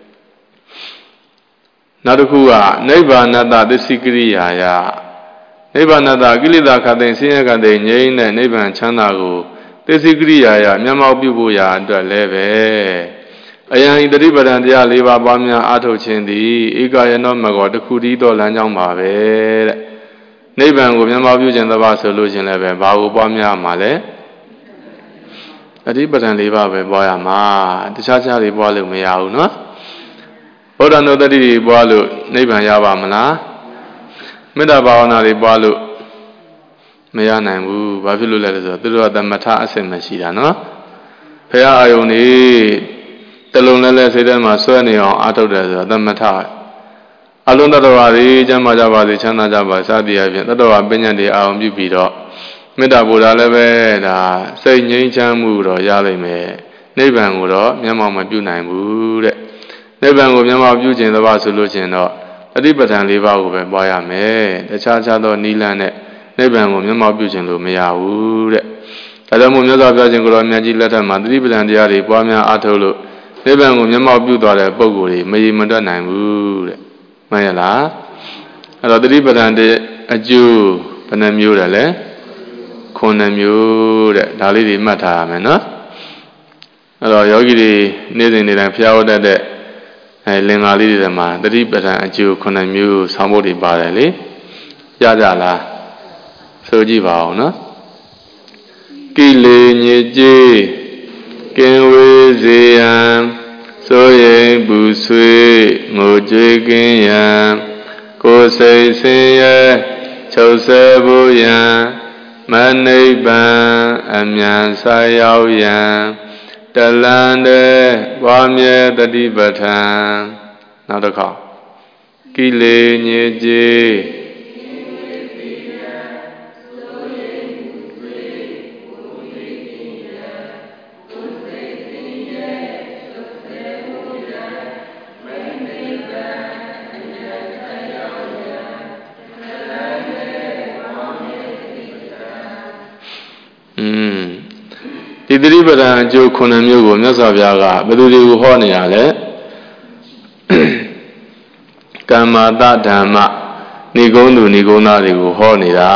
နောက်တစ်ခုကနိဗ္ဗာနတသစ္စိကရိယာယနိဗ္ဗာနတကိလေသာခတ်သိမ်းဆင်းရဲခတ်သိမ်းငြိမ်းတဲ့နိဗ္ဗာန်ချမ်းသာကိုသစ္စိကရိယာယမျက်မှောက်ပြုဖို့ရာအတွက်လည်းပဲအယံဤတတိပဒံတရား၄ပါးပွားများအားထုတ်ခြင်းသည်ဧကယနောမကောတခုတည်းသောလမ်းကြောင်းပါပဲတဲ့နိဗ္ဗာန်ကိုမျက်မှောက်ပြုခြင်းသဘာဆိုလို့ရှင်လည်းပဲဘာကိုပွားများမှာလဲတတိပဒံ၄ပါးပဲပွားရမှာတခြားခြားတွေပွားလို့မရဘူးနော်ဘုရားနုတ္တိတွေပွားလို့နိဗ္ဗာန်ရပါမလားမေတ္တာဘာဝနာတွေပွားလို့မရနိုင်ဘူးဘာဖြစ်လို့လဲဆိုတော့သူတို့ကသမထအစစ်မရှိတာနော်ဘုရားအာယုန်နေတလုံးလဲလဲစိတ်ထဲမှာဆွဲနေအောင်အားထုတ်တယ်ဆိုတော့သမထအလုံးတတ္တဝါတွေကျမ်းမာကြပါစေချမ်းသာကြပါစသည်အပြင်တတ္တဝါပညာတွေအာရုံပြုပြီးတော့မေတ္တာပို့တာလည်းပဲဒါစိတ်ငြိမ်းချမ်းမှုတော့ရလိမ့်မယ်နိဗ္ဗာန်ကိုတော့မျက်မှောက်မပြုနိုင်ဘူးတဲ့နိဗ္ဗာန်ကိုမျက်မှောက်ပြုခြင်းသဘာဆိုလို့ရှင်တော့တတိပဋ္ဌာန်၄ပါးကိုပဲပွားရမယ်တခြားခြားသောနိလန်းနဲ့နိဗ္ဗာန်ကိုမျက်မှောက်ပြုခြင်းလို့မရဘူးတဲ့ဒါကြောင့်မို့မြတ်စွာဘုရားရှင်ကိုယ်တော်မြတ်ကြီးလက်ထက်မှာတတိပဋ္ဌာန်တရားတွေပွားများအားထုတ်လို့နိဗ္ဗာန်ကိုမျက်မှောက်ပြုသွားတဲ့ပုဂ္ဂိုလ်တွေမရေမတွက်နိုင်ဘူးတဲ့မှန်ရလားအဲ့တော့တတိပဋ္ဌာန်တဲ့အကျိုးဘယ်နှမျိုးတယ်လဲခုနှစ်မျိုးတဲ့ဒါလေးတွေမှတ်ထားရမယ်နော်အဲ့တော့ယောဂီတွေနေ့စဉ်နေ့တိုင်းဖျားဝတ်တတ်တဲ့အဲလင်္ကာလေးတွေမှာတတိပဋ္ဌာန်အကျိုးခုနှစ်မျိုးဆောင်းဖို့တွေပါတယ်လေရကြလားဆိုကြည့်ပါဦးနော်ကိလေညစ်ကြေးကင်ဝေးစေယံစိုးရိမ်ပူဆွေးငိုကြွေးကင်းရန်ကိုယ်စိတ်ဆင်းရဲချုပ်ဆဲဖို့ရန်မနိဗ္ဗာန်အမြန်ဆိုင်ရောက်ရန်တလန်တဲ့ဝါမြဲတတိပဋ္ဌာန်နောက်တစ်ခါကိလေညစ်ကြေးဒီသတိပဋ္ဌာန်အကျိုးခုနှစ်မျိုးကိုမြတ်စွာဘုရားကဘယ်သူတွေကိုဟောနေရလဲကမ္မာတဓမ္မဏိဂုံးသူဏိဂုံးသားတွေကိုဟောနေတာ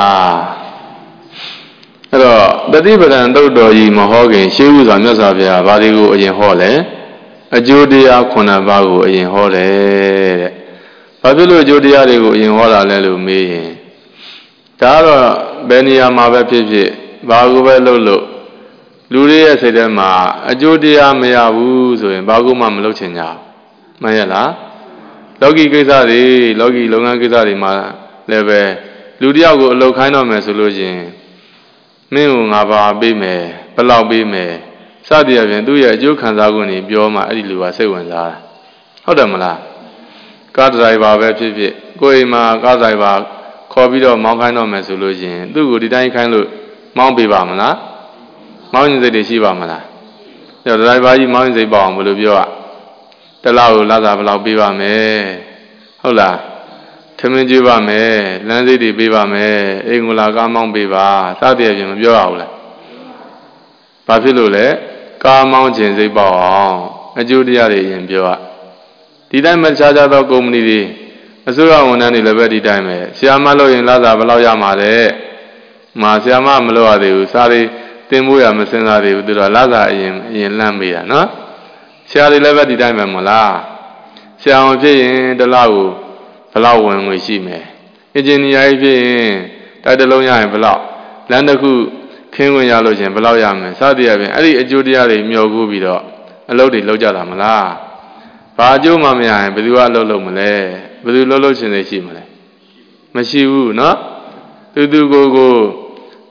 အဲ့တော့သတိပဋ္ဌာန်သုတ်တော်ကြီးမဟောခင်ရှေးဥစွာမြတ်စွာဘုရားဘာတွေကိုအရင်ဟောလဲအကျိုးတရားခုနှစ်ပါးကိုအရင်ဟောတယ်တဲ့ဘာဖြစ်လို့အကျိုးတရားတွေကိုအရင်ဟောတာလဲလို့မေးရင်ဒါကတော့ဘယ်နေရာမှာပဲဖြစ်ဖြစ်ဘာကိုပဲလုပ်လို့လူတွေရဲ့စိတ်ထဲမှာအကျိုးတရားမရဘူးဆိုရင်ဘာကိုမှမလုပ်ချင်ကြဘူးမှန်ရဲ့လားလောကီကိစ္စတွေလောကီလုပ်ငန်းကိစ္စတွေမှာလည်းပဲလူတယောက်ကိုအလုပ်ခိုင်းတော့မယ်ဆိုလို့ရှင်မင်းကိုငါဘာပေးမယ်ဘယ်လောက်ပေးမယ်စသည်အပြင်သူ့ရဲ့အကျိုးခံစား권တွေပြောမှအဲ့ဒီလူကစိတ်ဝင်စားတာဟုတ်တယ်မလားကားဒရိုင်ဘာပဲဖြစ်ဖြစ်ကိုယ်အိမ်မှာကားဒရိုင်ဘာခေါ်ပြီးတော့မောင်းခိုင်းတော့မယ်ဆိုလို့ရှင်သူ့ကိုဒီတိုင်းခိုင်းလို့မောင်းပေးပါမလားမောင်းရင်စိတ်တွေရှိပါမလား။ဒါဒရိုင်ဘာကြီးမောင်းရင်စိတ်ပေါအောင်ဘယ်လိုပြောอ่ะတလားကိုလာစားဘယ်လောက်ပေးပါမယ်။ဟုတ်လား။ထမင်းကျွေးပါမယ်။လမ်းစိတ်တွေပေးပါမယ်။အိမ်ကိုလာကားမောင်းပေးပါ။စသည်အပြင်မပြောရဘူးလား။ဘာဖြစ်လို့လဲ။ကားမောင်းခြင်းစိတ်ပေါအောင်အကျိုးတရားတွေရင်ပြောอ่ะဒီတိုင်းမခြားခြားသောကုမ္ပဏီတွေအစိုးရဝန်ထမ်းတွေလည်းပဲဒီတိုင်းပဲ။ဆရာမလို့ရင်လာစားဘယ်လောက်ရမှာလဲ။မှာဆရာမမလို့ရသေးဘူး။စားတွေတင်ဖို့ရမစင်စားသေးဘူးသူတို့လာစားအရင်အရင်လန့်မေးတာနော်ဆရာတွေလည်းပဲဒီတိုင်းပဲမလားဆရာဝန်ဖြစ်ရင်တစ်လောက်ကိုဘယ်လောက်ဝင်ငွေရှိမယ်အင်ဂျင်နီယာကြီးဖြစ်ရင်တိုက်တစ်လုံးရရင်ဘယ်လောက်လမ်းတစ်ခုခင်းဝင်ရလို့ရှင်ဘယ်လောက်ရမယ်စသည်အပြင်အဲ့ဒီအကျိုးတရားတွေမျှော်ကူးပြီးတော့အလုပ်တွေလုပ်ကြတာမလားဘာအကျိုးမှမရရင်ဘယ်သူကအလုပ်လုပ်မလဲဘယ်သူလုပ်လို့ရှင်နေရှိမလဲမရှိဘူးနော်သူသူကိုယ်ကို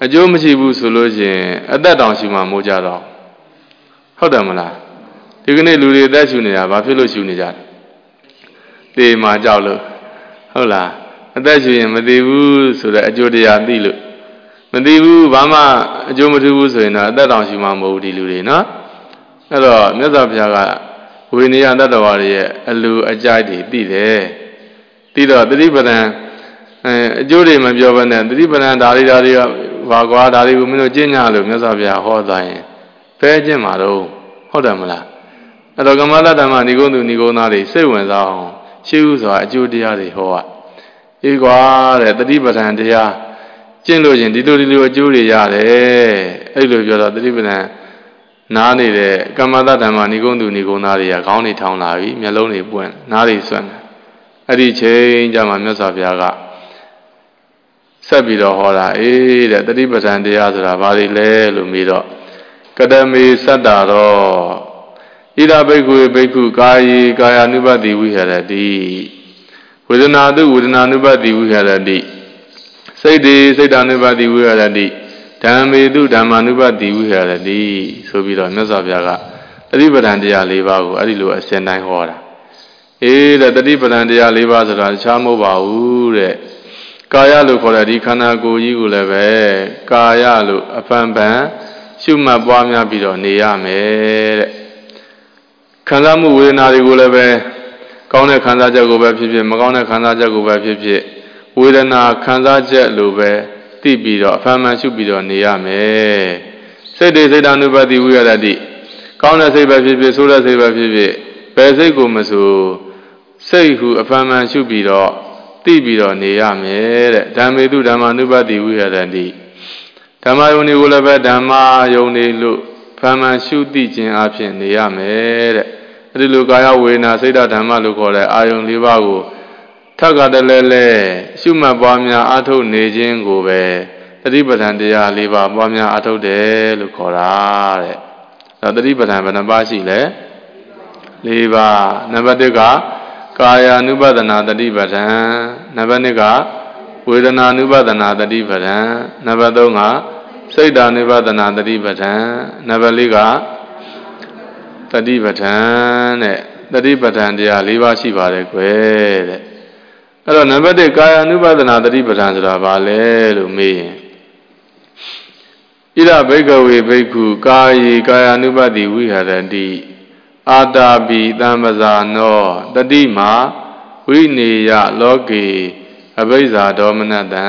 အကျိုးမရှိဘူးဆိုလို့ရှိရင်အသက်တောင်ရှူမှမိုးကြတော့ဟုတ်တယ်မလားဒီကနေ့လူတွေအသက်ရှူနေတာဘာဖြစ်လို့ရှူနေကြလဲသေမှကြောက်လို့ဟုတ်လားအသက်ရှူရင်မသိဘူးဆိုတဲ့အကျိုးတရားသိလို့မသိဘူးဘာမှအကျိုးမထူးဘူးဆိုရင်တော့အသက်တောင်ရှူမှမဟုတ်ဘူးဒီလူတွေနော်အဲ့တော့မြတ်စွာဘုရားကဝိနည်းတတ္တဝါတွေရဲ့အလူအကြိုက်တွေသိတယ်သိတော့သတိပဋ္ဌာန်အဲအကျိုးတွေမပြောဘဲနဲ့သတိပဋ္ဌာန်ဒါတွေဒါတွေကဘာကွာဒါတွေကိုမင်းတို့ကျင့်ကြလို့မြတ်စွာဘုရားဟောသွားရင်ဖဲကျင့်မှာတော့ဟုတ်တယ်မလားအဲ့တော့ကမ္မတဓမ္မဏိဂုံသူဏိဂုံသားတွေစိတ်ဝင်စားအောင်ရှိဥစွာအကျိုးတရားတွေဟောอ่ะအေးကွာတဲ့သတိပဋ္ဌာန်တရားကျင့်လို့ရင်ဒီလိုဒီလိုအကျိုးတွေရတယ်အဲ့လိုပြောတော့သတိပဋ္ဌာန်နားနေတဲ့ကမ္မတဓမ္မဏိဂုံသူဏိဂုံသားတွေကခေါင်းတွေထောင်လာပြီမျက်လုံးတွေပွင့်နားတွေဆွမ်းအဲ့ဒီချိန်ကျမှမြတ်စွာဘုရားကဆက်ပြီးတော့ဟောတာအေးတဲ့တတိပဋ္ဌာန်တရားဆိုတာဘာတွေလဲလို့မေးတော့ကတမေသတ္တာရောဣဒဘိက္ခုဘိက္ခုကာယေကာယ ानु ပတ္တိဝိဟရတိဝေဒနာတုဝေဒနာ ानु ပတ္တိဝိဟရတိစိတ်တေစိတ်တ ानु ပတ္တိဝိဟရတိဓမ္မေတုဓမ္မာ ानु ပတ္တိဝိဟရတိဆိုပြီးတော့မြတ်စွာဘုရားကတတိပဋ္ဌာန်တရား၄ပါးကိုအဲ့ဒီလိုအစဉ်တိုင်းဟောတာအေးတဲ့တတိပဋ္ဌာန်တရား၄ပါးဆိုတာတခြားမဟုတ်ပါဘူးတဲ့ကာယလို့ခေါ်တဲ့ဒီခန္ဓာကိုယ်ကြီးကိုလည်းပဲကာယလို့အဖန်ဖန်ရှုမှတ်ပွားများပြီးတော့နေရမယ်တဲ့ခံစားမှုဝေဒနာတွေကိုလည်းပဲကောင်းတဲ့ခံစားချက်ကိုပဲဖြစ်ဖြစ်မကောင်းတဲ့ခံစားချက်ကိုပဲဖြစ်ဖြစ်ဝေဒနာခံစားချက်လို့ပဲသိပြီးတော့အဖန်ဖန်ရှုပြီးတော့နေရမယ်စိတ်တွေစိတ်တ ानु ပတ္တိဝိဟရတိကောင်းတဲ့စိတ်ပဲဖြစ်ဖြစ်ဆိုးတဲ့စိတ်ပဲဖြစ်ဖြစ်ဘယ်စိတ်ကိုမဆိုစိတ်ဟုအဖန်ဖန်ရှုပြီးတော့သိပြီးတော့နေရမယ်တဲ့ဓမ္မေတုဓမ္မာ ानु ပတ္တိဝိဟရတိဓမ္မယုန်တွေကိုလည်းပဲဓမ္မယုန်တွေလို့ဖန်မှန်ရှုသိခြင်းအဖြစ်နေရမယ်တဲ့အဲဒီလိုကာယဝေဒနာစိတ်ဓမ္မလို့ခေါ်တဲ့အာယုန်၄ပါးကိုထပ်ကတလဲလဲရှုမှတ်ပွားများအားထုတ်နေခြင်းကိုပဲတတိပဋ္ဌာန်တရား၄ပါးပွားများအားထုတ်တယ်လို့ခေါ်တာတဲ့ဒါတတိပဋ္ဌာန်ဘယ်နှပါးရှိလဲ၄ပါးနံပါတ်၁ကကာယ ानु ပဒနာတတိပဋ္ဌာန်နံပါတ်၂ကဝေဒနာ ानु ပဒနာတတိပဋ္ဌာန်နံပါတ်၃ကစိတ်ဓာ ानु ပဒနာတတိပဋ္ဌာန်နံပါတ်၄ကတတိပဋ္ဌာန်တဲ့တတိပဋ္ဌာန်တရား၄ပါးရှိပါတယ်ကွယ်တဲ့အဲ့တော့နံပါတ်၁ကာယ ानु ပဒနာတတိပဋ္ဌာန်ဆိုတာဘာလဲလို့မေးရင်ဣဒဘိက္ခဝေဘိက္ခုကာယေကာယ ानु ပတ္တိဝိဟရတိအာတာပိတံပဇာနောတတိမာဝိနေယလောကေအဘိဇာဒေါမနတံ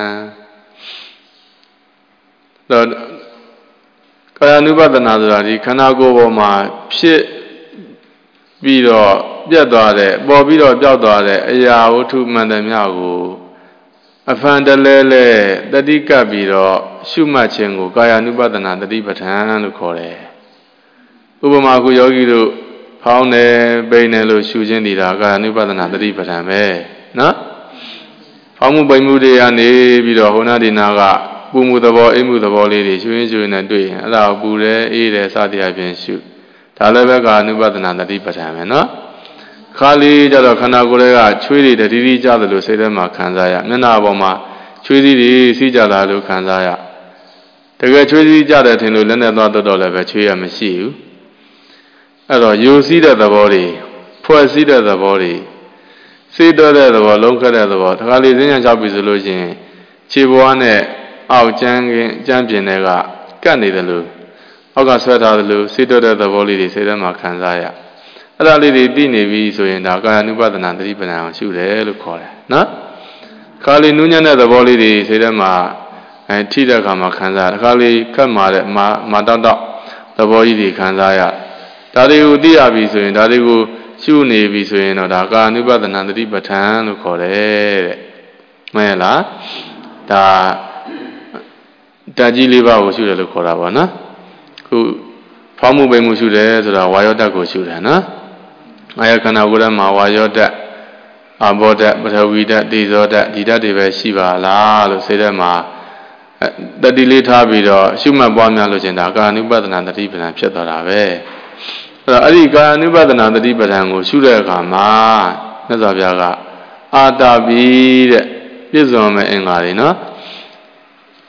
တော့ကာယ ानु ပဒနာဆိုတာဒီခန္ဓာကိုယ်ပေါ်မှာဖြစ်ပြီးတော့ပြတ်သွားတဲ့ပေါ်ပြီးတော့ပျောက်သွားတဲ့အရာဝတ္ထုမှန်သမျှကိုအဖန်တလဲလဲတတိကပ်ပြီးတော့ရှုမှတ်ခြင်းကိုကာယ ानु ပဒနာတတိပဋ္ဌာန်လို့ခေါ်တယ်ဥပမာကိုယောဂီတို့ဖောင်းတယ်ပိန်တယ်လို့ရှုခြင်းဒီတာကာယ ानु ပဒနာတတိပဋ္ဌာန်ပဲနော်ဖောင်းမှုပိန်မှုတွေကနေပြီးတော့ဟိုနာဒီနာကပူမှုသဘောအိမ်မှုသဘောလေးတွေရှုရင်းရှုရင်းနဲ့တွေ့ရင်အဲ့ဒါပူတယ်အေးတယ်စသည်အပြင်ရှုဒါလည်းပဲကာယ ानु ပဒနာတတိပဋ္ဌာန်ပဲနော်ခါလေးကြတော့ခန္ဓာကိုယ်တွေကချွေးတွေတတိတိကြတယ်လို့စိတ်ထဲမှာခံစားရမျက်နှာပေါ်မှာချွေးစည်းတွေစီးကြတာလို့ခံစားရတကယ်ချွေးစည်းကြတယ်ထင်လို့လက်နဲ့သွားတော့တော့လည်းပဲချွေးရမရှိဘူးအဲ့တော့ယူစည်းတဲ့သဘောတွေဖွဲ့စည်းတဲ့သဘောတွေစေးတော့တဲ့သဘောလုံးခတ်တဲ့သဘောတခါလေစဉ္ညာလျှောက်ပြီဆိုလို့ရှိရင်ခြေဘဝနဲ့အောက်ကျန်းကင်းကျန်းပြင်တွေကကတ်နေတယ်လို့အောက်ကဆွဲထားတယ်လို့စေးတော့တဲ့သဘောလေးတွေစိတ်ထဲမှာခံစားရအဲ့ဒါလေးတွေသိနေပြီဆိုရင်ဒါကာယ ानु ပဒနာတတိပဋ္ဌာန်ကိုရှုတယ်လို့ခေါ်တယ်နော်ခါလေနူးညံ့တဲ့သဘောလေးတွေစိတ်ထဲမှာအဲထိတဲ့အခါမှာခံစားရတခါလေခတ်မာတဲ့မာမာတောက်တောက်သဘောကြီးတွေခံစားရဒါတွေကိုသိရပြီဆိုရင်ဒါတွေကိုရှုနေပြီဆိုရင်တော့ဒါကာယ ानु ပဒနာတတိပဋ္ဌာန်လို့ခေါ်တယ်တဲ့မှန်လားဒါဓာတ်ကြီးလေးပါးကိုရှုတယ်လို့ခေါ်တာပါနော်ခုဖောင်းမှုပိန်မှုရှုတယ်ဆိုတာဝါယောဓာတ်ကိုရှုတယ်နော်အာယခန္ဓာကိုယ်ထဲမှာဝါယောဓာတ်အာဘောဓာတ်ပထဝီဓာတ်တေဇောဓာတ်ဒီဓာတ်တွေပဲရှိပါလားလို့စိတ်ထဲမှာတတိလေးထားပြီးတော့ရှုမှတ်ပွားများလို့ချင်းဒါကာယ ानु ပဒနာတတိပဋ္ဌာန်ဖြစ်သွားတာပဲအဲ့တော့အဲ့ဒီကာယ ानु ပဒနာတတိပဋ္ဌာန်ကိုရှုတဲ့အခါမှာမြတ်စွာဘုရားကအာတာပိတဲ့ပြည့်စုံမဲ့အင်္ဂါတွေနော်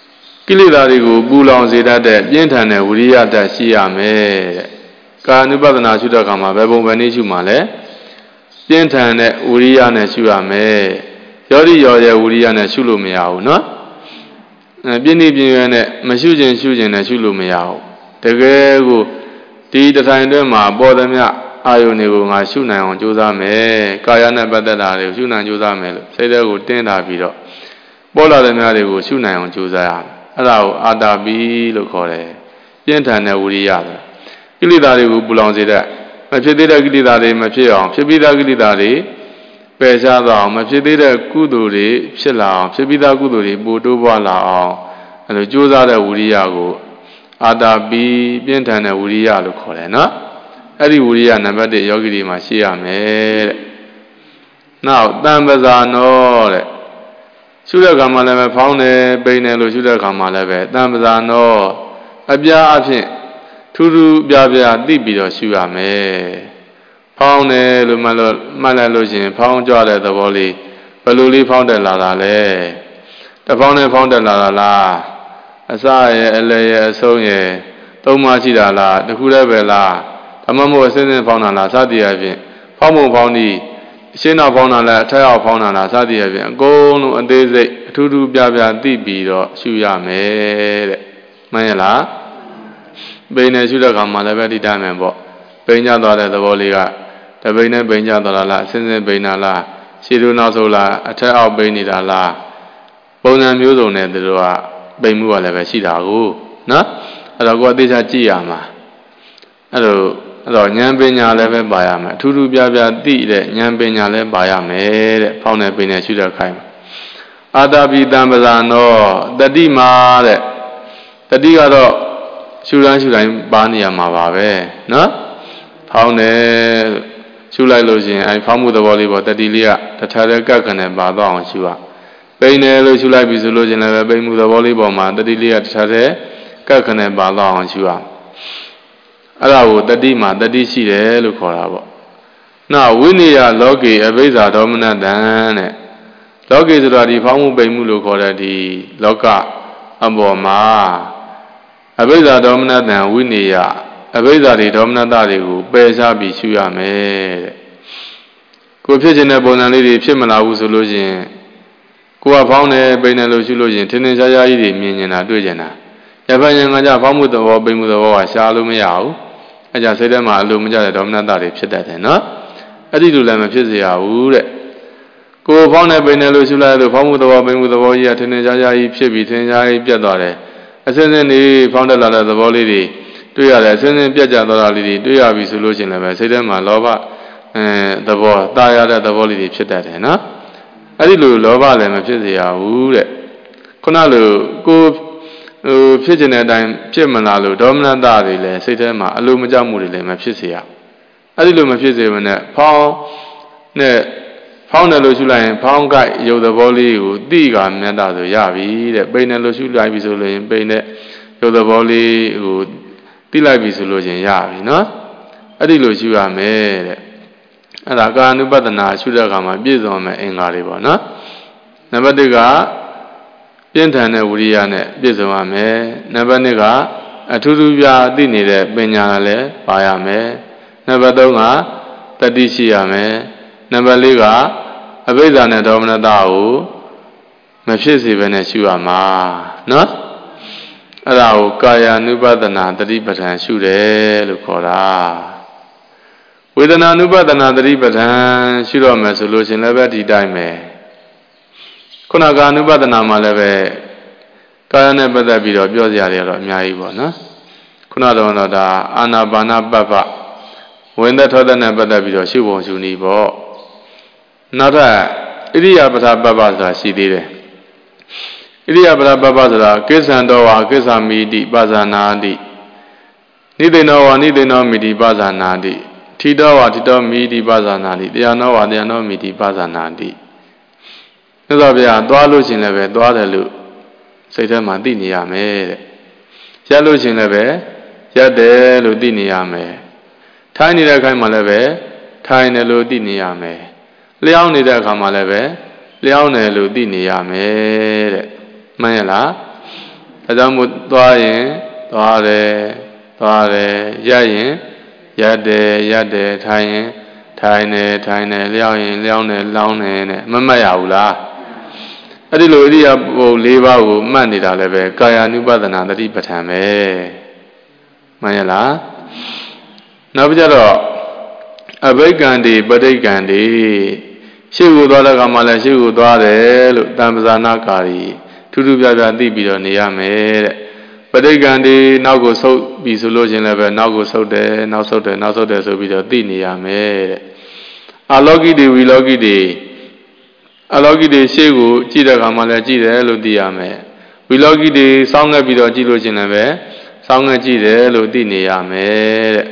ကိလေသာတွေကိုပူလောင်စေတတ်တဲ့ပြင်းထန်တဲ့ဝိရိယတတ်ရှိရမယ်တဲ့ကာနုပဒနာရှုတဲ့အခါမှာဘယ်ပုံပဲနည်းရှုမှာလဲပြင်းထန်တဲ့ဝိရိယနဲ့ရှုရမယ်ရောတိရောရဲ့ဝိရိယနဲ့ရှုလို့မရဘူးနော်အဲပြင်းနေပြင်းရနဲ့မရှုခြင်းရှုခြင်းနဲ့ရှုလို့မရဘူးတကယ်ကိုဒီတထိုင်အတွင်းမှာပေါ်သမျှအာယုန်တွေကိုငါရှုနိုင်အောင်ကြိုးစားမယ်ကာယနဲ့ပတ်သက်တာတွေကိုရှုနိုင်ကြိုးစားမယ်လို့စိတ်ထဲကိုတင်းထားပြီးတော့ပေါ်လာတဲ့များတွေကိုရှုနိုင်အောင်ကြိုးစားရမယ်အဲ့ဒါကိုအာတာပိလို့ခေါ်တယ်ပြင်းထန်တဲ့ဝိရိယပဲကိလေသာတွေကိုပူလောင်စေတဲ့မဖြစ်သေးတဲ့ကိလေသာတွေမဖြစ်အောင်ဖြစ်ပြီးသားကိလေသာတွေပယ်ရှားသွားအောင်မဖြစ်သေးတဲ့ကုသိုလ်တွေဖြစ်လာအောင်ဖြစ်ပြီးသားကုသိုလ်တွေပိုတိုးပွားလာအောင်အဲ့လိုကြိုးစားတဲ့ဝိရိယကိုအာတာပိပြင်းထန်တဲ့ဝိရိယလို့ခေါ်တယ်နော်အဲ့ဒီဝိရိယနံပါတ်တစ်ယောဂီတွေမှာရှိရမယ်တဲ့နောက်တံပဇာနောတဲ့ရှုတဲ့အခါမှာလည်းပဲဖောင်းတယ်ပိန်တယ်လို့ရှုတဲ့အခါမှာလည်းပဲတံပဇာနောအပြားအဖြစ်ထူးထူးပြပြသိပြီးတော့ရှုရမယ်ဖောင်းတယ်လို့မှလို့မှတ်လိုက်လို့ရှိရင်ဖောင်းကြွတဲ့သဘောလေးဘယ်လိုလေးဖောင်းတက်လာတာလဲတဖောင်းနဲ့ဖောင်းတက်လာတာလားအစရဲ့အလယ်ရဲ့အဆုံးရဲ့သုံးပါးရှိတာလားတစ်ခုတည်းပဲလားဓမ္မမို့အစင်းစင်းဖောင်းတာလားစသည်အပြင်ဖောင်းပုံဖောင်းဒီအရှင်းအောင်ဖောင်းတာလားအထက်အောင်ဖောင်းတာလားစသည်အပြင်အကုန်လုံးအသေးစိတ်အထူးထူးပြပြသိပြီးတော့ရှုရမယ်တဲ့မှန်ရလားပိန်နဲ့ရှုတဲ့အခါမှာလည်းပဲဒီတိုင်းပဲပေါ့ပိန်ကြသွားတဲ့သဘောလေးကတပိန်နဲ့ပိန်ကြသွားတာလားအစင်းစင်းပိန်တာလားရှည်တို့နောက်ဆုံးလားအထက်အောက်ပိန်နေတာလားပုံစံမျိုးစုံနဲ့သူတို့ကပိန်မှုကလည်းပဲရှိတာကိုနော်အဲ့တော့ကိုယ်အသေးချာကြည့်ရမှာအဲ့လိုအဲ့တော့ဉာဏ်ပညာလည်းပဲပါရမယ်အထူးထူးပြပြသိတဲ့ဉာဏ်ပညာလည်းပါရမယ်တဲ့ဖောင်းတဲ့ပိန်နဲ့ရှုတဲ့ခိုင်းမှာအာတာပိတံပဇာနောတတိမာတဲ့တတိကတော့ရှုတိုင်းရှုတိုင်းပါနေရမှာပါပဲနော်ဖောင်းတယ်ရှုလိုက်လို့ရှိရင်အဲဖောင်းမှုသဘောလေးပေါ့တတိလေးကတထတဲ့ကပ်ခနဲ့ပါတော့အောင်ရှုရပိန်တယ်လို့ရှုလိုက်ပြီဆိုလို့ရှိရင်လည်းပိန်မှုသဘောလေးပေါ်မှာတတိလေးကတထတဲ့ကပ်ခနဲ့ပါတော့အောင်ရှုရအဲ့ဒါကိုတတိမှာတတိရှိတယ်လို့ခေါ်တာပေါ့နောက်ဝိနည်းလောကေအဘိဇာဒေါမနတံတဲ့လောကေဆိုတာဒီဖောင်းမှုပိန်မှုလို့ခေါ်တဲ့ဒီလောကအပေါ်မှာအဘိဇာဒေါမနတံဝိနည်းအဘိဇာတွေဒေါမနတတွေကိုပယ်ရှားပြီးရှုရမယ်တဲ့ကိုဖြစ်ခြင်းတဲ့ပုံစံလေးတွေဖြစ်မလာဘူးဆိုလို့ရှိရင်ကိုကဖောင်းတယ်ပိန်တယ်လို့ရှုလို့ရှိရင်ထင်းထင်းရှားရှားကြီးတွေမြင်နေတာတွေ့ကြတာရဖန်ရံကကြဖောင်းမှုသဘောပိန်မှုသဘောကရှားလို့မရဘူးအဲကြောင့်စိတ်ထဲမှာအလိုမကျတဲ့ဒေါမနတတွေဖြစ်တတ်တယ်နော်အဲ့ဒီလိုလည်းမဖြစ်စေရဘူးတဲ့ကိုဖောင်းတယ်ပိန်တယ်လို့ရှုလိုက်လို့ဖောင်းမှုသဘောပိန်မှုသဘောကြီးကထင်းထင်းရှားရှားကြီးဖြစ်ပြီးထင်းရှားကြီးပြတ်သွားတယ်အစင်းစင်းနေဖောင်းတက်လာတဲ့သဘောလေးတွေတွေ့ရတယ်အစင်းစင်းပြတ်ကျသွားတာလေးတွေတွေ့ရပြီဆိုလို့ရှိရင်လည်းစိတ်ထဲမှာလောဘအဲသဘောတာရတဲ့သဘောလေးတွေဖြစ်တတ်တယ်နော်အဲ့ဒီလိုလောဘလည်းမဖြစ်စေရဘူးတဲ့ခုနလိုကိုဟိုဖြစ်ခြင်းတဲ့အတိုင်းဖြစ်မလာလို့ဒေါမနတတွေလည်းစိတ်ထဲမှာအလိုမကျမှုတွေလည်းမဖြစ်စေရအဲ့ဒီလိုမဖြစ်စေမနဲ့ဖောင်းနဲ့ဖောင်းတယ်လို့ရှုလိုက်ရင်ဖောင်းကြိုက်ရုပ်သဘောလေးကိုတိကမြတ်တာဆိုရပြီတဲ့ပိန်တယ်လို့ရှုလိုက်ပြီဆိုလို့ရင်ပိန်တဲ့ရုပ်သဘောလေးကိုတိလိုက်ပြီဆိုလို့ရင်ရပြီနော်အဲ့ဒီလိုရှုရမယ်တဲ့အဲ့ဒါကာနုပဒနာရှုတဲ့အခါမှာပြည့်စုံမယ်အင်္ဂါတွေပေါ့နော်နံပါတ်တစ်ကပြင်းထန်တဲ့ဝိရိယနဲ့ပြည့်စုံရမယ်နံပါတ်နှစ်ကအထူးထူးပြသိနေတဲ့ပညာလည်းပါရမယ်နံပါတ်သုံးကတတိရှိရမယ်နံပါတ်လေးကအဘိဓါနဲ့ဒေါမနတကိုမဖြစ်စေဘဲနဲ့ရှုရမှာနော်အဲ့ဒါကိုကာယ ानु ပဒနာတတိပဋ္ဌာန်ရှုတယ်လို့ခေါ်တာဝေဒနာ ानु ပဒနာတတိပဋ္ဌာန်ရှုတော့မယ်ဆိုလို့ရှင်လည်းပဲဒီတိုင်းပဲခုနက ानु ပဒနာမှာလည်းပဲကာယနဲ့ပတ်သက်ပြီးတော့ပြောစရာတွေကတော့အများကြီးပေါ့နော်ခုနတော့တော့ဒါအာနာပါနပပ္ပဝင်သက်ထောသက်နဲ့ပတ်သက်ပြီးတော့ရှုပုံရှုနည်းပေါ့နောက်ထပ်ဣရိယာပထပပ္ပဆိုတာရှိသေးတယ်ဣရိယာပထပပ္ပဆိုတာကိစ္ဆံတော်ဝါကိစ္ဆာမိတိပါဇာနာတိနိသိဏောဝါနိသိဏောမိတိပါဇာနာတိထိတော်ဝါထိတော်မိတိပါဇာနာတိတရားနောဝါတရားနောမိတိပါဇာနာတိသစ္စာပြသွားလို့ရှင်လည်းပဲသွားတယ်လို့စိတ်ထဲမှာသိနေရမယ်တဲ့ရက်လို့ရှင်လည်းပဲရက်တယ်လို့သိနေရမယ်ထိုင်နေတဲ့ခိုင်းမှလည်းပဲထိုင်တယ်လို့သိနေရမယ်လျှောင်းနေတဲ့အခါမှာလည်းပဲလျှောင်းတယ်လို့သိနေရမယ်တဲ့မှန်ရလားဒါကြောင့်မို့သွားရင်သွားတယ်သွားတယ်ရက်ရင်ရက်တယ်ရက်တယ်ထိုင်ရင်ထိုင်တယ်ထိုင်တယ်လျောင်းရင်လျောင်းတယ်လောင်းတယ်နဲ့မမှတ်ရဘူးလားအဲ့ဒီလိုဣရိယာပု၄ပါးကိုမှတ်နေတာလည်းပဲကာယ ानु ပဒနာတတိပဋ္ဌာန်ပဲမှန်ရလားနောက်ပြီးတော့အဘိက္ခံတိပဋိက္ခံတိရှေ့ကိုသွားတဲ့အခါမှာလည်းရှေ့ကိုသွားတယ်လို့တံပဇာနာကာရီထူးထူးခြားခြားသိပြီးတော့နေရမယ်တဲ့ပဋိက္ခံတိနောက်ကိုဆုတ်ပြီးဆိုလို့ချင်းလည်းပဲနောက်ကိုဆုတ်တယ်နောက်ဆုတ်တယ်နောက်ဆုတ်တယ်ဆိုပြီးတော့သိနေရမယ်တဲ့အလောကိတိဝိလောကိတိအလောကိတိရှေ့ကိုကြည့်တဲ့အခါမှာလည်းကြည့်တယ်လို့သိရမယ်ဝိလောကိတိစောင်းငှက်ပြီးတော့ကြည့်လို့ချင်းလည်းပဲစောင်းငှက်ကြည့်တယ်လို့သိနေရမယ်တဲ့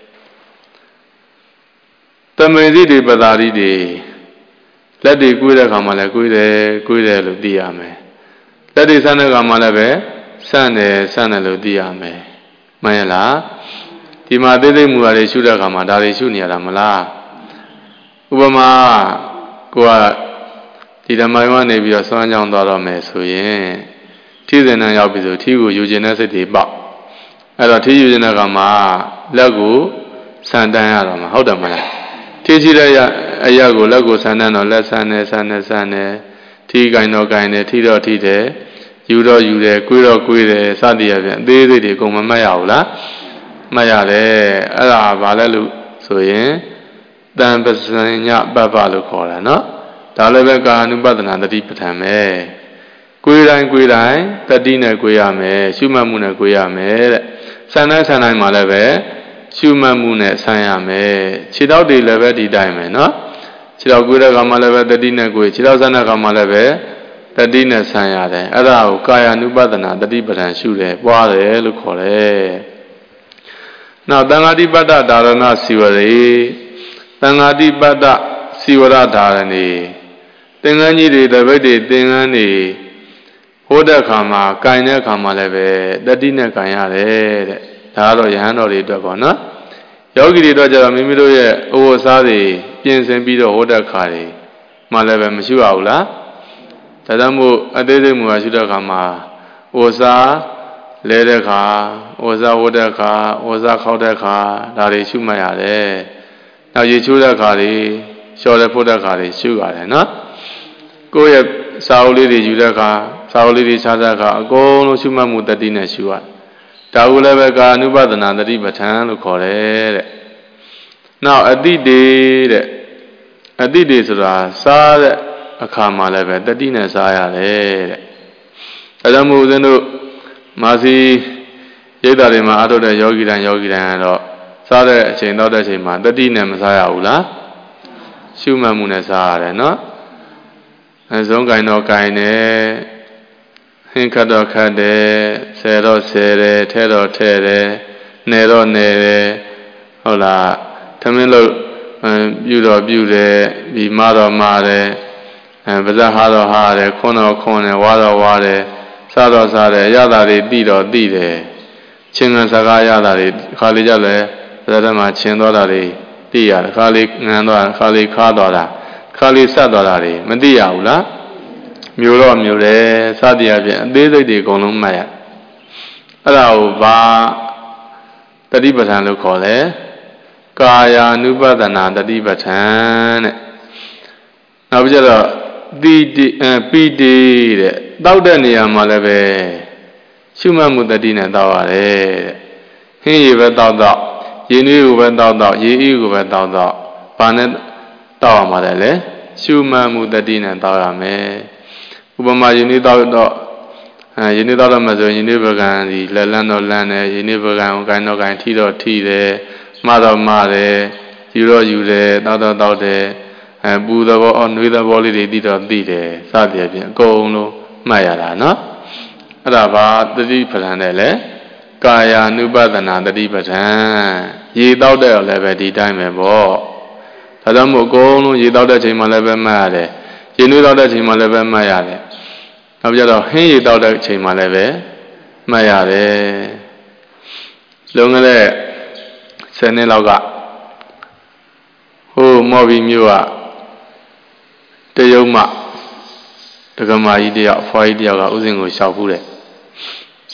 တမေတိတိပတာရိတိလက်တွေကွေးတဲ့အခါမှာလည်းကွေးတယ်ကွေးတယ်လို့သိရမယ်လက်တွေဆန်းတဲ့အခါမှာလည်းပဲဆန်းတယ်ဆန်းတယ်လို့သိရမယ်မှန်ရလားဒီမှာသိသိမှုအရာတွေရှုတဲ့အခါမှာဒါတွေရှုနေရတာမလားဥပမာကိုကဒီဓမ္မယုံကနေပြီးတော့စွမ်းကြောင်းသွားတော့မယ်ဆိုရင်ထီးစင်နှံရောက်ပြီဆိုထီးကိုယူခြင်းတဲ့စိတ်တွေပေါက်အဲ့တော့ထီးယူခြင်းတဲ့အခါမှာလက်ကိုဆန်တန်းရတော့မှာဟုတ်တယ်မလားထီးရှိတဲ့အရာကိုလက်ကိုဆန်တန်းတော့လက်ဆန်နေဆန်နေဆန်နေထီးကင်တော့ကင်နေထီးတော့ထီးတယ်ယူတော့ယူတယ်ကွေးတော့ကွေးတယ်စသည်အပြင်အသေးသေးတွေအကုန်မမှတ်ရဘူးလားမှတ်ရတယ်အဲ့ဒါဘာလဲလို့ဆိုရင်တံပစညပပ္ပလို့ခေါ်တာနော်ဒါလည်းပဲကာနုပဒနာတတိပဋ္ဌာန်ပဲကွေးတိုင်းကွေးတိုင်းတတိနဲ့ကွေးရမယ်ရှုမှတ်မှုနဲ့ကွေးရမယ်တဲ့ဆန်တိုင်းဆန်တိုင်းမှာလည်းပဲရှုမှတ်မှုနဲ့ဆန်ရမယ်ခြေထောက်တွေလည်းပဲဒီတိုင်းပဲနော်ခြေထောက်ကွေးတဲ့ခါမှာလည်းပဲတတိနဲ့ကွေးခြေထောက်ဆန်တဲ့ခါမှာလည်းပဲတတိနဲ့ဆန်ရတယ်အဲ့ဒါကိုကာယ ानु ပဒနာတတိပဋ္ဌာန်ရှုတယ်ပွားတယ်လို့ခေါ်တယ်နောက်တန်ဃာတိပတ္တဒါရဏစီဝရေတန်ဃာတိပတ္တစီဝရဒါရဏီသင်္ကန်းကြီးတွေတပိတ်တွေသင်္ကန်းတွေဟိုးတဲ့ခါမှာကင်တဲ့ခါမှာလည်းပဲတတိနဲ့ကင်ရတယ်တဲ့ဒါကတော့ယဟန်တော်တွေအတွက်ပေါ့နော်ယောဂီတွေအတွက်ကျတော့မိမိတို့ရဲ့အဝတ်အစားတွေပြင်ဆင်ပြီးတော့ဟိုးတဲ့ခါတွေမှလည်းပဲမရှိပါဘူးလားဒါကြောင့်မို့အသေးစိတ်မူဟာရှိတဲ့ခါမှာဝတ်စားလဲတဲ့ခါဝတ်စားဝတ်တဲ့ခါဝတ်စားခောက်တဲ့ခါဒါတွေရှုမှတ်ရတယ်နောက်ရေချိုးတဲ့ခါတွေလျှော်တဲ့ဖို့တဲ့ခါတွေရှုရတယ်နော်ကိုယ့်ရဲ့စာအုပ်လေးတွေယူတဲ့အခါစာအုပ်လေးတွေခြားတဲ့အခါအကုန်လုံးရှုမှတ်မှုတတိနဲ့ရှုရဒါကိုလည်းပဲကာနုပဒနာတတိပဋ္ဌာန်လို့ခေါ်တယ်တဲ့နောက်အတိတေတဲ့အတိတေဆိုတာစားတဲ့အခါမှာလည်းပဲတတိနဲ့စားရတယ်တဲ့အဲဒါမို့ဦးဇင်းတို့မာစီရိတ်တာတွေမှာအထုတ်တဲ့ယောဂီတိုင်းယောဂီတိုင်းကတော့စားတဲ့အချိန်တော့တဲ့အချိန်မှာတတိနဲ့မစားရဘူးလားရှုမှတ်မှုနဲ့စားရတယ်နော်အစုံကင်တော့ကင်တယ်ဟင်းခတ်တော့ခတ်တယ်ဆယ်တော့ဆယ်တယ်ထဲတော့ထဲတယ်နယ်တော့နယ်တယ်ဟုတ်လားသမင်းလို့ပြုတော့ပြုတယ်ဒီမတော့မတယ်အဲပါဇက်ဟာတော့ဟာတယ်ခွန်းတော့ခွန်းတယ်ဝါတော့ဝါတယ်စားတော့စားတယ်ရတာတွေတိတော့တိတယ်ချင်းငံစကားရတာတွေခါလေးကြလဲပါဇက်မှာချင်းသွားတာတွေတိရတယ်ခါလေးငံသွားခါလေးခါသွားတာခါလေးဆက်သွားတာတွေမသိရဘူးလားမျိုးတော့မျိုးတယ်စသည်အပြင်အသေးစိတ်တွေအကုန်လုံးမှတ်ရအဲ့ဒါကိုဘာတတိပဋ္ဌာန်လို့ခေါ်လဲကာယ ानु ပဒနာတတိပဋ္ဌာန်တဲ့နောက်ပြီးတော့တိတိပိတိတဲ့တောက်တဲ့နေရာမှာလည်းပဲရှုမှတ်မှုတတိနဲ့တောက်ရတယ်တဲ့ဟင်းရည်ပဲတောက်တော့ရေနွေးကိုပဲတောက်တော့ရေအေးကိုပဲတောက်တော့ဘာနဲ့တောက်ရမှာလဲရှုမှတ်မှုတတိနဲ့တောက်ရမယ်ဥပမာရေနွေးတောက်တော့အဲရေနွေးတောက်တော့မှဆိုရင်ရေနွေးပကံဒီလက်လန်းတော့လန်းတယ်ရေနွေးပကံကိုကိုင်းတော့ကိုင်းထီတော့ထီတယ်မတော့မတယ်ယူတော့ယူတယ်တောက်တော့တောက်တယ်အဲပူသဘောအော်နှွေးသဘောလေးတွေတိတော့တိတယ်စသည်အပြင်အကုန်လုံးမှတ်ရတာနော်အဲ့ဒါဘာတတိပဋ္ဌာန်နဲ့လဲကာယ ानु ပဒနာတတိပဋ္ဌာန်ရေတောက်တဲ့လည်းပဲဒီတိုင်းပဲပေါ့ဒါကြောင့်မို့အကုန်လုံးရေတောက်တဲ့ချိန်မှလည်းပဲမှတ်ရတယ်ရေနွေးတောက်တဲ့ချိန်မှလည်းပဲမှတ်ရတယ်နောက်ပြတော့ဟင်းရေတောက်တဲ့ချိန်မှလည်းပဲမှတ်ရတယ်လုံငတဲ့ဆယ်နှစ်လောက်ကဟိုမော်ဘီမျိုးကတရုံမဒကမာကြီးတယောက်အဖွားကြီးတယောက်ကဥစဉ်ကိုလျှောက်ဖူးတယ်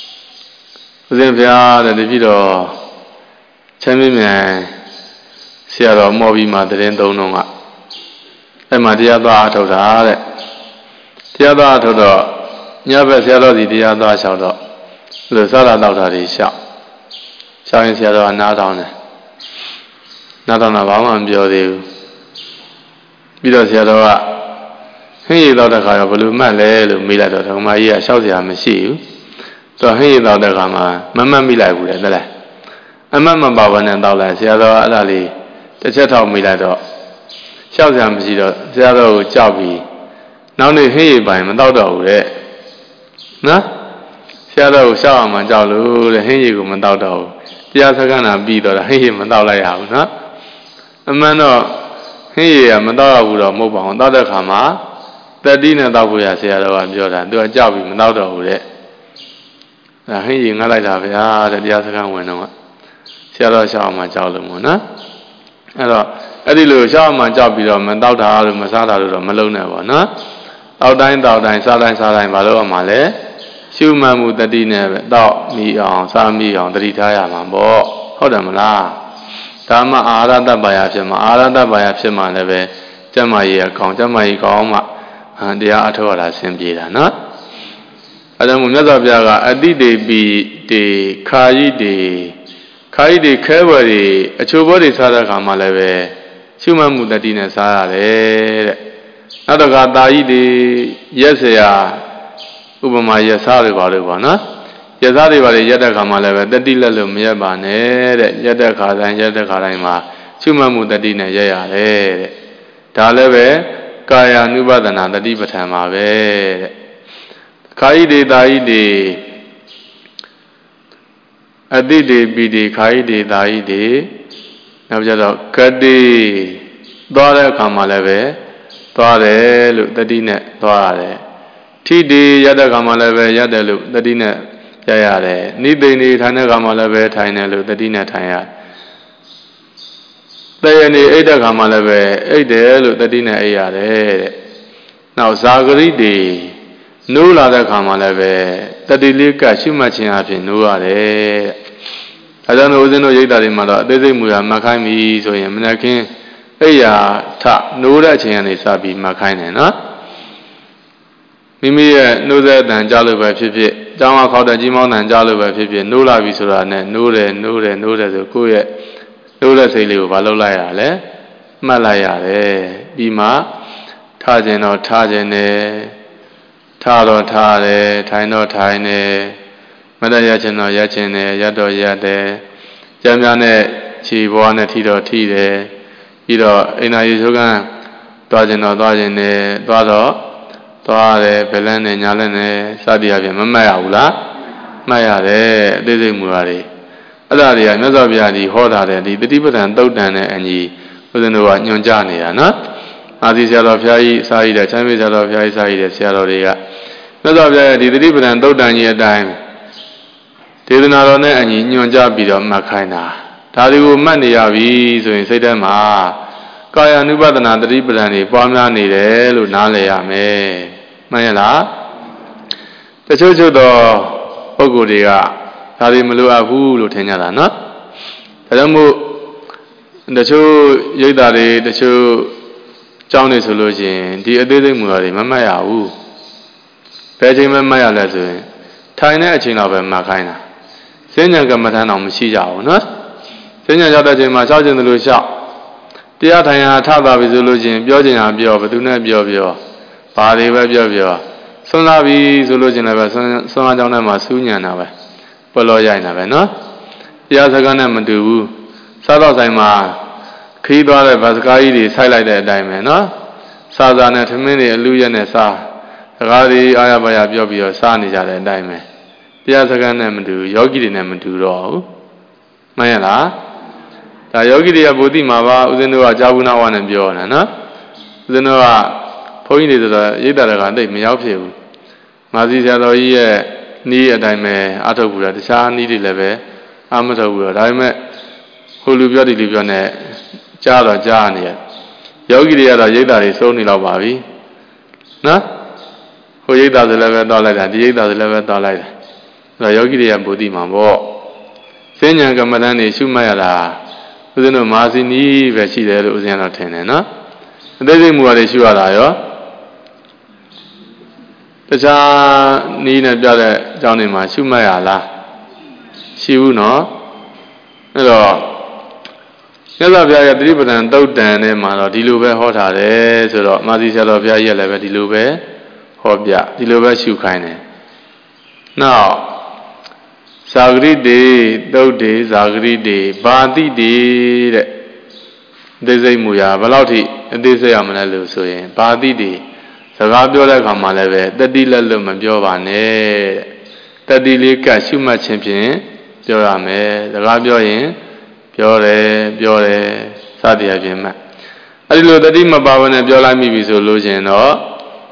ဦးဇင်းဘုရားတဲ့တပည့်တော်ချမ်းမြင့်မြန်ဆရာတော်မော်ပြီးမှတရင်သုံးတော့ကအဲ့မှာတရားသွားအထုတ်တာတဲ့တရားသွားအထုတ်တော့ညဘက်ဆရာတော်စီတရားသွားလျှောက်တော့လူစားတာတောက်တာတွေလျှောက်လျှောက်ရင်ဆရာတော်ကနားထောင်တယ်နားထောင်တာဘာမှမပြောသေးဘူးပြီးတော့ဆရာတော်ကဟင်းရည်တော့တဲ့ခါတော့ဘယ်လိုမှတ်လဲလို့မေးလိုက်တော့ဓမ္မကြီးကလျှောက်စရာမရှိဘူးသူဟင်းရည်တော့တဲ့ခါမှာမမှတ်မိလိုက်ဘူးလေတဲ့လားအမှတ်မပါဘဲနဲ့တောက်လိုက်ဆရာတော်ကအဲ့ဒါလေးတစ်ချက်ထောက်မိလိုက်တော့လျှောက်စရာမရှိတော့ဆရာတော်ကိုကြောက်ပြီးနောက်နေ့ဟင်းရည်ပိုင်မတောက်တော့ဘူးတဲ့နော်ဆရာတော်ကိုလျှောက်အောင်မှကြောက်လို့တဲ့ဟင်းရည်ကိုမတောက်တော့ဘူးတရားစခန်းသာပြီးတော့ဟင်းရည်မတောက်လိုက်ရဘူးနော်အမှန်တော့ဟင်းရည်ကမတောက်ရဘူးတော့မဟုတ်ပါဘူးတောက်တဲ့ခါမှာတတိနဲ့တောက်ဖို့ရဆရာတော်ကပြောတာသူကကြောက်ပြီးမတောက်တော့ဘူးတဲ့အဲဟင်းရည်ငတ်လိုက်တာဗျာတဲ့တရားစခန်းဝင်တော့ဆရာတော်လျှောက်အောင်မှကြောက်လို့မို့နော်အဲ့တော့အဲ့ဒီလိုလျှောက်အောင်မှကြောက်ပြီးတော့မတောက်တာလို့မစားတာလို့တော့မလုံးနဲ့ပေါ့နော်တောက်တိုင်းတောက်တိုင်းစားတိုင်းစားတိုင်းမလုပ်အောင်မှလဲရှုမှတ်မှုတတိနဲ့ပဲတောက်မိအောင်စားမိအောင်တတိထားရမှာပေါ့ဟုတ်တယ်မလားဒါမှအာရတပါယဖြစ်မှာအာရတပါယဖြစ်မှာလည်းပဲကျမ်းမာရေးအကောင်ကျမ်းမာရေးကောင်းမှတရားအထောက်အထားဆင်ပြေတာနော်အဲဒါမို့မြတ်စွာဘုရားကအတိတေပိတေခာယိတေခာယိတေခဲဘွယ်တွေအချိုဘောတွေစားတဲ့အခါမှာလည်းပဲရှုမှတ်မှုတတိနဲ့စားရတယ်တဲ့နောက်တစ်ခါတာယိတေရက်เสียဥပမာရက်စားတွေပါလို့ပေါ့နော်ရက်စားတွေပါလေရက်တဲ့ခါမှာလည်းပဲတတိလက်လို့မရက်ပါနဲ့တဲ့ရက်တဲ့ခါတိုင်းရက်တဲ့ခါတိုင်းမှာရှုမှတ်မှုတတိနဲ့ရက်ရတယ်တဲ့ဒါလည်းပဲကာယ ानु ပဒနာတတိပဋ္ဌာန်ပါပဲတဲ့ခာယိတေတာယိတေအတိတေပိတေခာယိတေတာယိတေနောက်ကြတော့ကတိသွားတဲ့အခါမှာလည်းပဲသွားတယ်လို့တတိနဲ့သွားရတယ်ထိတေရတဲ့အခါမှာလည်းပဲရတယ်လို့တတိနဲ့ရရတယ်နိသိနေထိုင်တဲ့အခါမှာလည်းပဲထိုင်တယ်လို့တတိနဲ့ထိုင်ရတရနေအိတ်တဲ့ခါမှလည်းပဲအိတ်တယ်လို့တတိနဲ့အိတ်ရတယ်တဲ့နောက်ဇာဂရိတေနိုးလာတဲ့ခါမှလည်းပဲတတိလေးကရှုမှတ်ခြင်းအပြင်နိုးရတယ်အဲဒါကြောင့်ဦးဇင်းတို့ရိတ်တာတွေမှာတော့အသေးစိတ်မူရမှတ်ခိုင်းပြီဆိုရင်မနက်ခင်းအိယာထနိုးတဲ့အချိန်ကနေစပြီးမှတ်ခိုင်းတယ်နော်မိမိရဲ့နှိုးတဲ့အတန်ကြားလို့ပဲဖြစ်ဖြစ်ကျောင်းကခေါက်တဲ့ကြီးမောင်းတန်ကြားလို့ပဲဖြစ်ဖြစ်နိုးလာပြီဆိုတာနဲ့နိုးတယ်နိုးတယ်နိုးတယ်ဆိုကိုယ့်ရဲ့နိုးတဲ့စိတ်လေးကိုမလုပ်လိုက်ရလဲမှတ်လိုက်ရတယ်ပြီးမှထားခြင်းတော့ထားခြင်းနဲ့ထားတော့ထားတယ်ထိုင်တော့ထိုင်တယ်မတရခြင်းတော့ရခြင်းနဲ့ရတော့ရတယ်ကြမ်းများနဲ့ခြေပေါ်နဲ့ထီတော့ထီတယ်ပြီးတော့အိမ်နာရီဆိုကန်းသွားခြင်းတော့သွားခြင်းနဲ့သွားတော့သွားတယ်ဘယ်လန်းနဲ့ညာလန်းနဲ့စသည်အပြင်မမှတ်ရဘူးလားမှတ်ရတယ်အသေးစိတ်မူတာတွေအဲ့ဒါတွေကမြတ်စွာဘုရားဒီဟောတာတဲ့ဒီတတိပဋ္ဌာန်သုတ်တန်နဲ့အညီဦးဇင်းတို့ကညွှန်ကြားနေတာနော်အာသီဆရာတော်ဘုရားကြီးစာရည်တဲ့ချမ်းမြေဆရာတော်ဘုရားကြီးစာရည်တဲ့ဆရာတော်တွေကမြတ်စွာဘုရားရဲ့ဒီတတိပဋ္ဌာန်သုတ်တန်ကြီးအတိုင်းဒေသနာတော်နဲ့အညီညွှန်ကြားပြီးတော့မှတ်ခိုင်းတာဒါတွေကိုမှတ်နေရပြီဆိုရင်စိတ်ထဲမှာကာယ ानु ပဒနာတတိပဋ္ဌာန်တွေပွားများနေတယ်လို့နားလည်ရမယ်မှန်ရဲ့လားတချို့ချို့သောပုဂ္ဂိုလ်တွေကဒါတွေမလိုအပ်ဘူးလို့ထင်ကြတာနော်ဒါကြောင့်မို့တချို့ရိတ်တာတွေတချို့ကြောင်းနေဆိုလို့ရှိရင်ဒီအသေးစိတ်မူတာတွေမမှတ်ရဘူးဘယ်ချိန်မှမှတ်ရလဲဆိုရင်ထိုင်တဲ့အချိန်တော့ပဲမှတ်ခိုင်းတာစဉ္ညာကမ္မဋ္ဌာန်းတော့မရှိကြဘူးနော်စဉ္ညာရောက်တဲ့ချိန်မှာရှောက်ခြင်းလို့ရှောက်တရားထိုင်ရာထသွားပြီဆိုလို့ရှိရင်ပြောခြင်းဟာပြောဘယ်သူနဲ့ပြောပြောဘာတွေပဲပြောပြောဆွမ်းလာပြီဆိုလို့ရှိရင်လည်းဆွမ်းဆွမ်းအကြောင်းထဲမှာစူးညံတာပဲပလောရိုက်တာပဲနော်တရားစကားနဲ့မတူဘူးစားတော့ဆိုင်မှာခီးသွားတဲ့ဗတ်စကားကြီးတွေဆိုက်လိုက်တဲ့အတိုင်းပဲနော်စားစားနဲ့ထမင်းတွေအလူရက်နဲ့စားစကားတွေအာရပါရပြောပြီးတော့စားနေကြတဲ့အတိုင်းပဲတရားစကားနဲ့မတူယောဂီတွေနဲ့မတူတော့ဘူးမှန်ရလားဒါယောဂီတွေကဘုသိမှာပါဦးဇင်းတို့ကကြာဘူးနာဝနဲ့ပြောနေတာနော်ဦးဇင်းတို့ကဘုန်းကြီးတွေဆိုတော့ရိတ်တာကတိတ်မရောက်ဖြစ်ဘူးမာစီဆရာတော်ကြီးရဲ့နီးအတိုင်းပဲအထုတ်ဘူးလားတခြားနီးတွေလည်းပဲအမထုတ်ဘူးတော့ဒါပေမဲ့ဟိုလူပြောဒီလူပြောနဲ့ကြားတော့ကြားနေရယောဂီတွေကတော့ရိတ်တာတွေစိုးနေတော့ပါပြီနော်ဟိုရိတ်တာဆိုလည်းပဲတောက်လိုက်တာဒီရိတ်တာဆိုလည်းပဲတောက်လိုက်တာ là yogi để bồ đi mà bỏ thế nhà cái mà này chú mày là bây giờ nó mà xin đi về chỉ để rồi nó thế này nó đây thì mua để chú là yo tất cả ní này bây giờ trong này mà chú mày là chú nó rồi nhất là bây giờ đi bên anh đâu đàn này mà nó đi lưu về họ thà đấy rồi mà đi sao bây giờ lại về đi lưu về họ bây đi lưu về chú khai này nào Sagri de, đâu de, sagri de, ba ti de, đấy, đây dây mùi à, bao lâu thì đây dây à mà lại lừa rồi, ba ti de, sao các biểu lại không mà lại về, tất đi là lừa mà biểu bản này, tất đi lấy cả số mà xem xem, biểu làm ấy, sao các biểu hiện, biểu đấy, biểu đấy, sao thì hay mà, anh lừa tất đi mà bảo này biểu lại mi bị số lừa chuyện đó,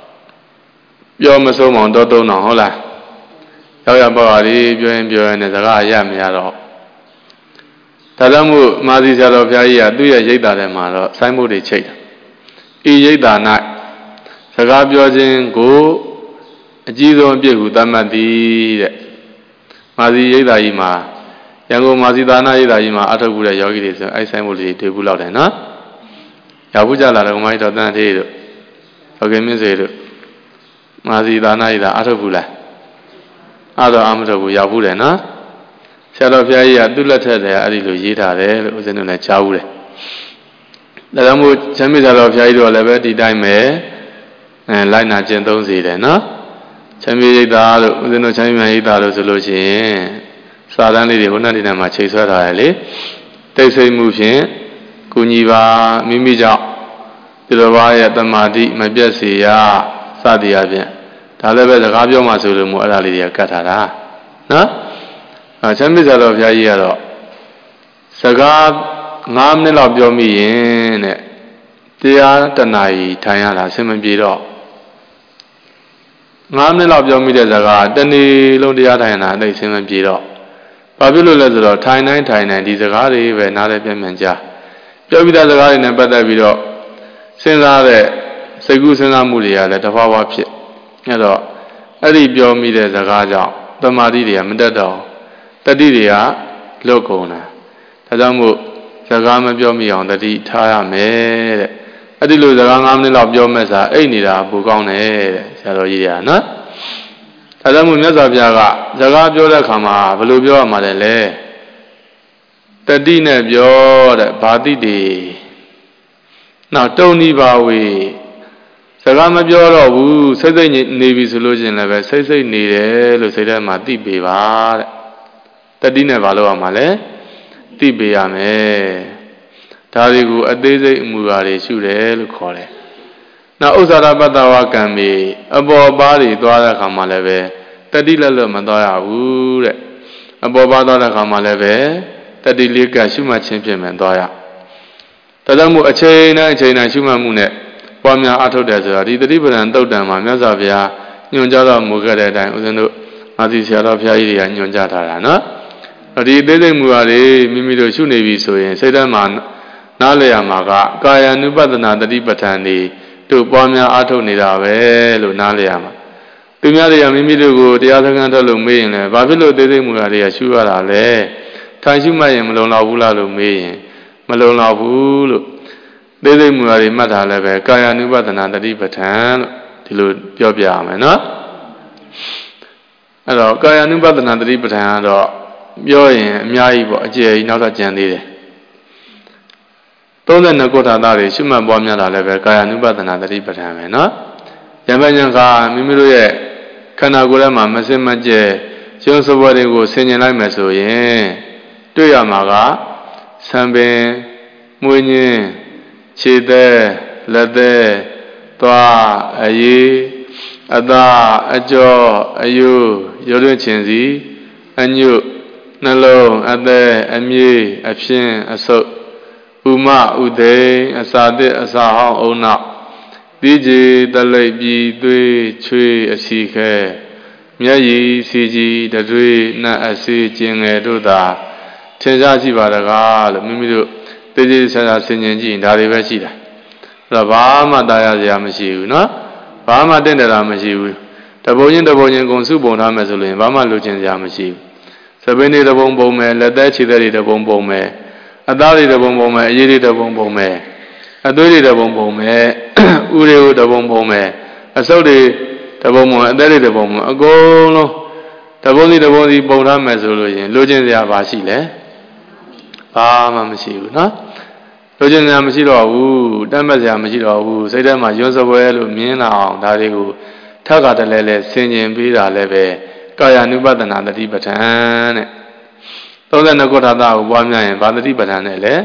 biểu mà số mòn đâu đâu nào hả là Tôi đã bảo đi biểu演表演的这个也没有，他那么马来西亚的表演对呀，一大的嘛了，三亩的钱，一一大那，这个表演过，几种别个他们的，马来一大一嘛，然后马来大那一大一嘛，阿头过来要给的是，哎三亩的对不了的呢，要不就来了我们一到那里了，我给你说了，马来大那一大阿头过来。阿多阿姆多不要不然呢？下到边呀，都来车的阿里路一大的，我真的来招嘞。那咱们前面下到边一多那边地带没，嗯，来拿件东西的呢。前面一大路，我真的前面一大路是路线，沙滩里的湖南的嘛，车出来嘞，对水木片，古泥巴、米米椒，这个话也他妈的没别事呀，啥的呀边。他那边是阿表嘛，收入么阿里的给他啦，喏，啊，前面在老便宜了，这个俺们老表没人呢，这样在哪里谈下来，什么比了？俺们老表没的这个，等你弄的下谈下来，什么比了？把比如来知道，谈南谈南的这个里为哪里边面家，表比的这个里呢，不代表现在的谁股身上没的呀，来他发发皮。အဲ့တော့အဲ့ဒီပြောမိတဲ့စကားကြောင့်တမာတိတွေကမတက်တော့တတိတွေကလွတ်ကုန်တာဒါကြောင့်မို့စကားမပြောမိအောင်တတိထားရမယ်တဲ့အဲ့ဒီလိုစကား၅မိနစ်လောက်ပြောမဲ့စာအိတ်နေတာပိုကောင်းတယ်တဲ့ဆရာတော်ကြီးတွေကနော်ဒါကြောင့်မို့မြတ်စွာဘုရားကစကားပြောတဲ့အခါမှာဘယ်လိုပြောရမှာလဲလဲတတိနဲ့ပြောတဲ့ဘာတိတွေနောက်တုံနိဘာဝေစကားမပြောတော့ဘူးစိတ်စိတ်နေပြီဆိုလို့ရှိရင်လည်းပဲစိတ်စိတ်နေတယ်လို့စိတ်ထဲမှာသိပေပါတဲ့တတိနဲ့ဘာလို့ရမှာလဲသိပေရမယ်ဒါတွေကိုအသေးစိတ်အမူအရာတွေရှုတယ်လို့ခေါ်တယ်နောက်ဥစ္စာရပတ္တဝကံမီအပေါ်ပါးတွေသွားတဲ့အခါမှာလည်းပဲတတိလက်လွတ်မသွားရဘူးတဲ့အပေါ်ပါးသွားတဲ့အခါမှာလည်းပဲတတိလေးကရှုမှတ်ခြင်းဖြစ်မယ်သွားရဒါကြောင့်မို့အချိန်နဲ့အချိန်နဲ့ရှုမှတ်မှုနဲ့ပွားများအထုတ်တယ်ဆိုတာဒီတတိပဒံတုတ်တံမှာမြတ်စွာဘုရားညွှန်ကြားတော်မူခဲ့တဲ့အတိုင်းဦးဇင်းတို့မာသီဆရာတော်ဘုရားကြီးတွေကညွှန်ကြားထားတာနော်ဒီအသေးစိတ်မူရာတွေမိမိတို့ရှုနေပြီဆိုရင်စိတ်ထဲမှာနားလည်ရမှာကကာယ ानु ပဒနာတတိပဋ္ဌာန်တွေတို့ပွားများအထုတ်နေတာပဲလို့နားလည်ရမှာသူများတွေကမိမိတို့ကိုတရားစခန်းထုတ်လို့မေးရင်လည်းဘာဖြစ်လို့အသေးစိတ်မူရာတွေကရှုရတာလဲထိုင်ရှုမှတ်ရင်မလုံလောက်ဘူးလားလို့မေးရင်မလုံလောက်ဘူးလို့သေသေးမူရာတွေမှတ်ထားလည်းပဲကာယ ानु ပဒနာတတိပဋ္ဌာန်လို့ဒီလိုပြောပြရမယ်နော်အဲ့တော့ကာယ ानु ပဒနာတတိပဋ္ဌာန်ကတော့ပြောရင်အများကြီးပေါ့အကျယ်ကြီးနောက်ထပ်ကြံသေးတယ်သုံး၂ခုထာတာတွေရှုမှတ်ပွားများတာလည်းပဲကာယ ानु ပဒနာတတိပဋ္ဌာန်ပဲနော်ယံပညာကမိမိတို့ရဲ့ခန္ဓာကိုယ်ထဲမှာမစင်မကျဲရုပ်စဘောတွေကိုဆင်ញင်လိုက်မယ်ဆိုရင်တွေ့ရမှာကဆံပင်မွေးညင်းခြေသက်လက်သက်သွားအရေးအသားအကျော်အယုရုပ်ရင်းချင်းစီအညုနှလုံးအသက်အမြေးအဖြင်းအဆုပ်ဥမဥဒိအစာတစ်အစာဟောင်းအုံနောက်တိကြီးတလိပ်ပြီးသွေးချွေးအစီခဲမျက်ရည်စီကြီးတတွေးနတ်အစီကျင်ငယ်တို့သာထင်ရှားရှိပါတကားလို့မိမိတို့တေးသေးဆရာဆင်ញင်ကြည့်ရင်ဒါတွေပဲရှိတာအဲ့တော့ဘာမှတာယာစရာမရှိဘူးเนาะဘာမှတင့်တယ်တာမရှိဘူးတတဘုံချင်းတဘုံချင်းကုန်စုပုံထားမယ်ဆိုလို့ရင်ဘာမှလိုချင်စရာမရှိဘူးသပင်းတွေတဘုံပုံမယ်လက်သက်ခြေသက်တွေတဘုံပုံမယ်အသားတွေတဘုံပုံမယ်အရည်တွေတဘုံပုံမယ်အသွေးတွေတဘုံပုံမယ်ဥတွေကိုတဘုံပုံမယ်အဆုပ်တွေတဘုံပုံအသက်တွေတဘုံပုံအကုန်လုံးတဘုံစီတဘုံစီပုံထားမယ်ဆိုလို့ရင်လိုချင်စရာဘာရှိလဲဘာမှမရှိဘူးနော်လိုချင်စရာမရှိတော့ဘူးတတ်မှတ်စရာမရှိတော့ဘူးစိတ်ထဲမှာရွံ့စပွဲလို့မြင်လာအောင်ဒါတွေကိုထပ်ကတလဲလဲဆင်ခြင်ပေးတာလည်းပဲကာယ ानु ပဒနာတတိပဋ္ဌာန်တဲ့သုံးဆယ်နှစ်ခုထာတာကိုပွားများရင်ဘာတတိပဋ္ဌာန်နဲ့လဲ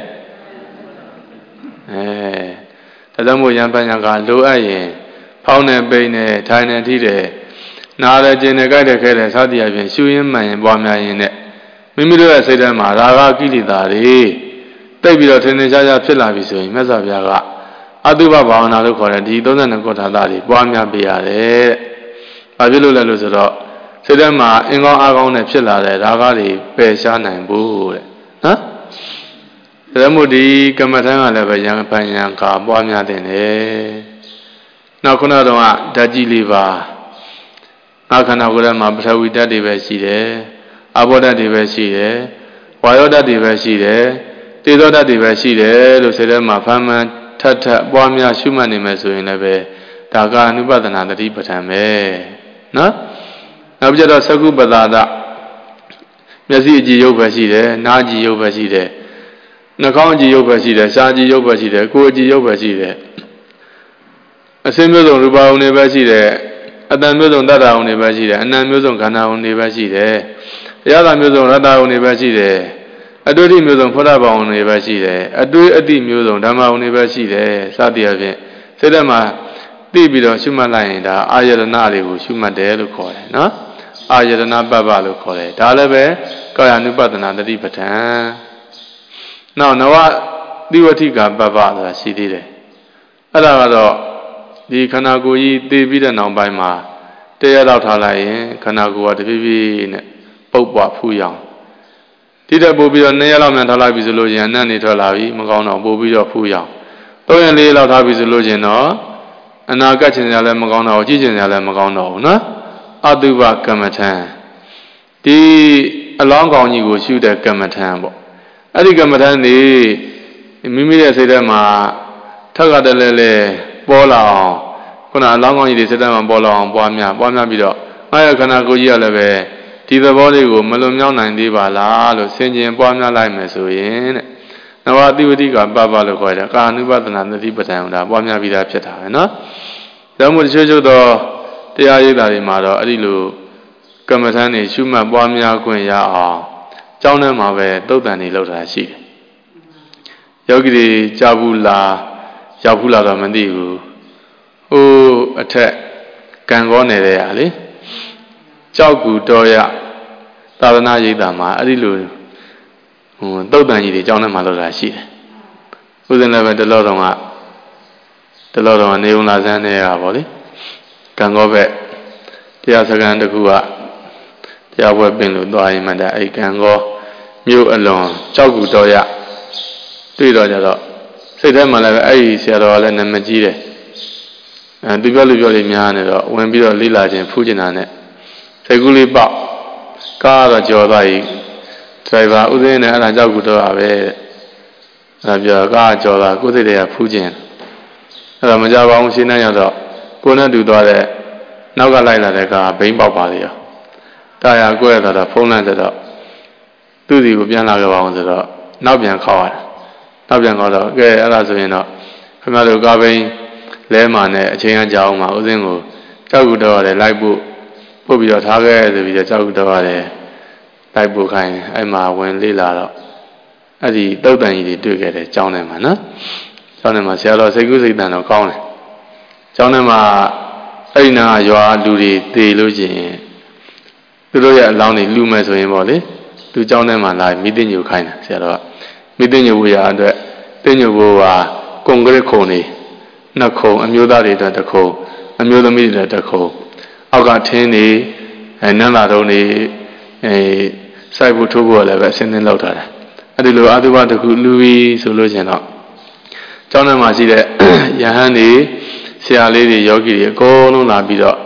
အဲဒါကြောင့်မို့ရံပညာကလိုအပ်ရင်ဖောင်းနေပိန်နေထိုင်နေထိတယ်နားတယ်ကျင်နေကြိုက်တယ်ခဲတယ်စသည်အပြင်ရှူရင်းမှန်ရင်ပွားများရင်နဲ့မိမိတို့ရဲ့စိတ်ထဲမှာရာဂကိလေသာတွေတိတ်ပြီးတော့ထင်ထင်ရှားရှားဖြစ်လာပြီဆိုရင်မြတ်စွာဘုရားကအတုပဘာဝနာလို့ခေါ်တဲ့ဒီသုံးဆယ်နှစ်ခုထာတာတွေပွားများပေးရတယ်တဲ့။ဘာဖြစ်လို့လဲလို့ဆိုတော့စိတ်ထဲမှာအင်္ဂေါအားကောင်းနဲ့ဖြစ်လာတဲ့ရာဂတွေပယ်ရှားနိုင်ဖို့တဲ့နော်။ဒါမို့ဒီကမ္မထံကလည်းပဲယံပန်ယံကာပွားများတဲ့နေ။နောက်ခုနကတော့ဓာတ်ကြီးလေးပါငါခန္ဓာကိုယ်ထဲမှာပထဝီဓာတ်တွေပဲရှိတယ်။အာဘောဓာတ်တွေပဲရှိတယ်။ဝါယောဓာတ်တွေပဲရှိတယ်။တေဇောဓာတ်တွေပဲရှိတယ်လို့စိတ်ထဲမှာဖမ်းမှန်းထပ်ထပ်ပွားများရှုမှတ်နေမယ်ဆိုရင်လည်းပဲဒါကအနုပဒနာတတိပဋ္ဌာန်ပဲနော်နောက်ပြတော့သကုပ္ပဒါဒမျက်စိအကြည့်ရုပ်ပဲရှိတယ်နားကြည့်ရုပ်ပဲရှိတယ်နှာခေါင်းအကြည့်ရုပ်ပဲရှိတယ်ရှားကြည့်ရုပ်ပဲရှိတယ်ကိုယ်အကြည့်ရုပ်ပဲရှိတယ်အစင်းမျိုးစုံရူပအောင်တွေပဲရှိတယ်အတန်မျိုးစုံတတ္တအောင်တွေပဲရှိတယ်အနံမျိုးစုံခန္ဓာအောင်တွေပဲရှိတယ်အရသာမျိုးစုံရတ္တအောင်တွေပဲရှိတယ်အတွေ့အထိမျိုးစုံဖောဓဘာအောင်တွေပဲရှိတယ်အတွေ့အထိမျိုးစုံဓမ္မအောင်တွေပဲရှိတယ်စသည်အပြင်စိတ်ထဲမှာသိပြီးတော့ရှုမှတ်လိုက်ရင်ဒါအာယတနာတွေကိုရှုမှတ်တယ်လို့ခေါ်တယ်နော်အာယတနာပပ္ပလို့ခေါ်တယ်ဒါလည်းပဲကာယ ानु ပဒနာတတိပဋ္ဌာန်နောက်နဝတိဝတိကပပ္ပဆိုတာရှိသေးတယ်အဲ့ဒါကတော့ဒီခန္ဓာကိုယ်ကြီးသိပြီးတဲ့နောက်ပိုင်းမှာတရားတော့ထားလိုက်ရင်ခန္ဓာကိုယ်ကတဖြည်းဖြည်းနဲ့ပုတ်ပွားဖူးရောင်ဒီတက်ပို့ပြီးတော့နှစ်ရက်လောက်မြန်ထားလိုက်ပြီဆိုလို့ရင်အနံ့နေထွက်လာပြီမကောင်းတော့ပို့ပြီးတော့ဖူးရောင်သုံးရက်လေးလောက်ထားပြီဆိုလို့ရင်တော့အနာကတ်ချင်စရာလည်းမကောင်းတော့ဘူးကြည့်ချင်စရာလည်းမကောင်းတော့ဘူးနော်အတုပကမ္မထံဒီအလောင်းကောင်ကြီးကိုရှုတဲ့ကမ္မထံပေါ့အဲ့ဒီကမ္မထံနေမိမိရဲ့စိတ်ထဲမှာထက်ကတည်းလဲလဲပေါ်လာအောင်ခုနအလောင်းကောင်ကြီးတွေစိတ်ထဲမှာပေါ်လာအောင်ပွားများပွားများပြီးတော့ငါရဲ့ခန္ဓာကိုယ်ကြီးကလည်းပဲဒီသဘောလေးကိုမလွန်မြောက်နိုင်သေးပါလားလို့ဆင်ခြင်ပွားများလိုက်မယ်ဆိုရင်တဲ့နဝတိဝတိကပပလို့ခေါ်တယ်ကာ ानु ပဒနာသတိပဋ္ဌာန်ဒါပွားများပြီးသားဖြစ်တာပဲနော်ဒါမှမဟုတ်တချို့ချို့တော့တရားရိပ်တာတွေမှာတော့အဲ့ဒီလိုကမ္မထမ်းတွေရှုမှတ်ပွားများခွင့်ရအောင်ကျောင်းထဲမှာပဲတုတ်တန်တွေလောက်တာရှိတယ်ယောဂီတွေကြားဘူးလားရောက်ဘူးလားတော့မသိဘူးဟိုအထက်ကံကောနေတဲ့ဟာလေကြောက်ကူတော်ရသာသနာရိပ်တာမှာအဲ့ဒီလိုဟိုတုတ်တန်ကြီးတွေကျောင်းထဲမှာလောက်တာရှိတယ်ဥစဉ်လည်းပဲတလောတော်ကတလောတော်ကနေုံလာစမ်းနေတာပေါ့လေကံကောဘက်တရားစခန်းတစ်ခုကတရားပွဲပင်လို့သွားရင်မှတဲ့အဲ့ကံကောမြို့အလွန်ကြောက်ကူတော်ရတွေ့တော့ကြတော့စိတ်ထဲမှာလည်းအဲ့ဒီဆရာတော်ကလည်းနာမည်ကြီးတယ်အဲသူပြောလို့ပြောလို့များနေတော့ဝင်ပြီးတော့လိလာခြင်းဖူးကျင်တာနဲ့စိတ်ကူးလေးပေါက်ကားတော့ကြော်သွားပြီဒရိုင်ဘာဥစဉ်နဲ့အဲ့ဒါကြောက်ကူတော်ရပဲအဲ့ဒါပြောကားကြော်သွားကိုယ်စိတ်တွေကဖူးကျင်အဲ့တော့မကြပါဘူးရှင်းနေရတော့ကိုယ်နဲ့တူသွားတဲ့နောက်ကလိုက်လာတဲ့ကဘိန်းပေါက်ပါလေရောတာယာကိုယ်ရတော့ဖုံးလန့်တော့သူ့စီကိုပြန်လာကြပါအောင်ဆိုတော့နောက်ပြန်ခေါက်ရတယ်နောက်ပြန်ခေါက်တော့ကဲအဲ့ဒါဆိုရင်တော့ခင်ဗျားတို့ကားဘိန်းလဲမာနဲ့အချိန်အကြာအောင်မှာဥစဉ်ကိုကြောက်ကူတော့ရတယ်လိုက်ဖို့ပို့ပြီးတော့ထားခဲ့ဆိုပြီးတော့ကြောက်ကူတော့ရတယ်လိုက်ဖို့ခိုင်းအဲ့မှာဝင်လေးလာတော့အဲ့ဒီတုတ်တန်ကြီးတွေတွေ့ခဲ့တယ်ကျောင်းထဲမှာနော်ကျောင်းထဲမှာဆရာတော်စိတ်ကူးစိတ်တန်တော့ကောင်းတယ်ကျောင်းထဲမှာအဲ့ဒီနာရွာလူတွေသေလို့ရှိရင်သူတို့ရဲ့အလောင်းတွေလူမဲ့ဆိုရင်ပေါ့လေသူကျောင်းထဲမှာလာမိသိညိုခိုင်းတယ်ဆရာတော်ကမိသိညိုဝေရအတွက်သိညိုဘိုးကကွန်ကရစ်ခုံတွေနှစ်ခုံအမျိုးသားတွေအတွက်တစ်ခုံအမျိုးသမီးတွေအတွက်တစ်ခုံအောက်ကထင်းတွေအဲနန်းလာတုံးတွေအဲစိုက်ဖို့ထိုးဖို့လည်းပဲအစင်းသင်းလောက်ထားတယ်အဲ့ဒီလိုအတုပတစ်ခုလူပြီးဆိုလို့ရှိရင်တော့ကျောင်းထဲမှာရှိတဲ့ယဟန်တွေဆရာလေးတွေယောဂီတွေအကုန်လုံးလာပြီးတော့ဒီ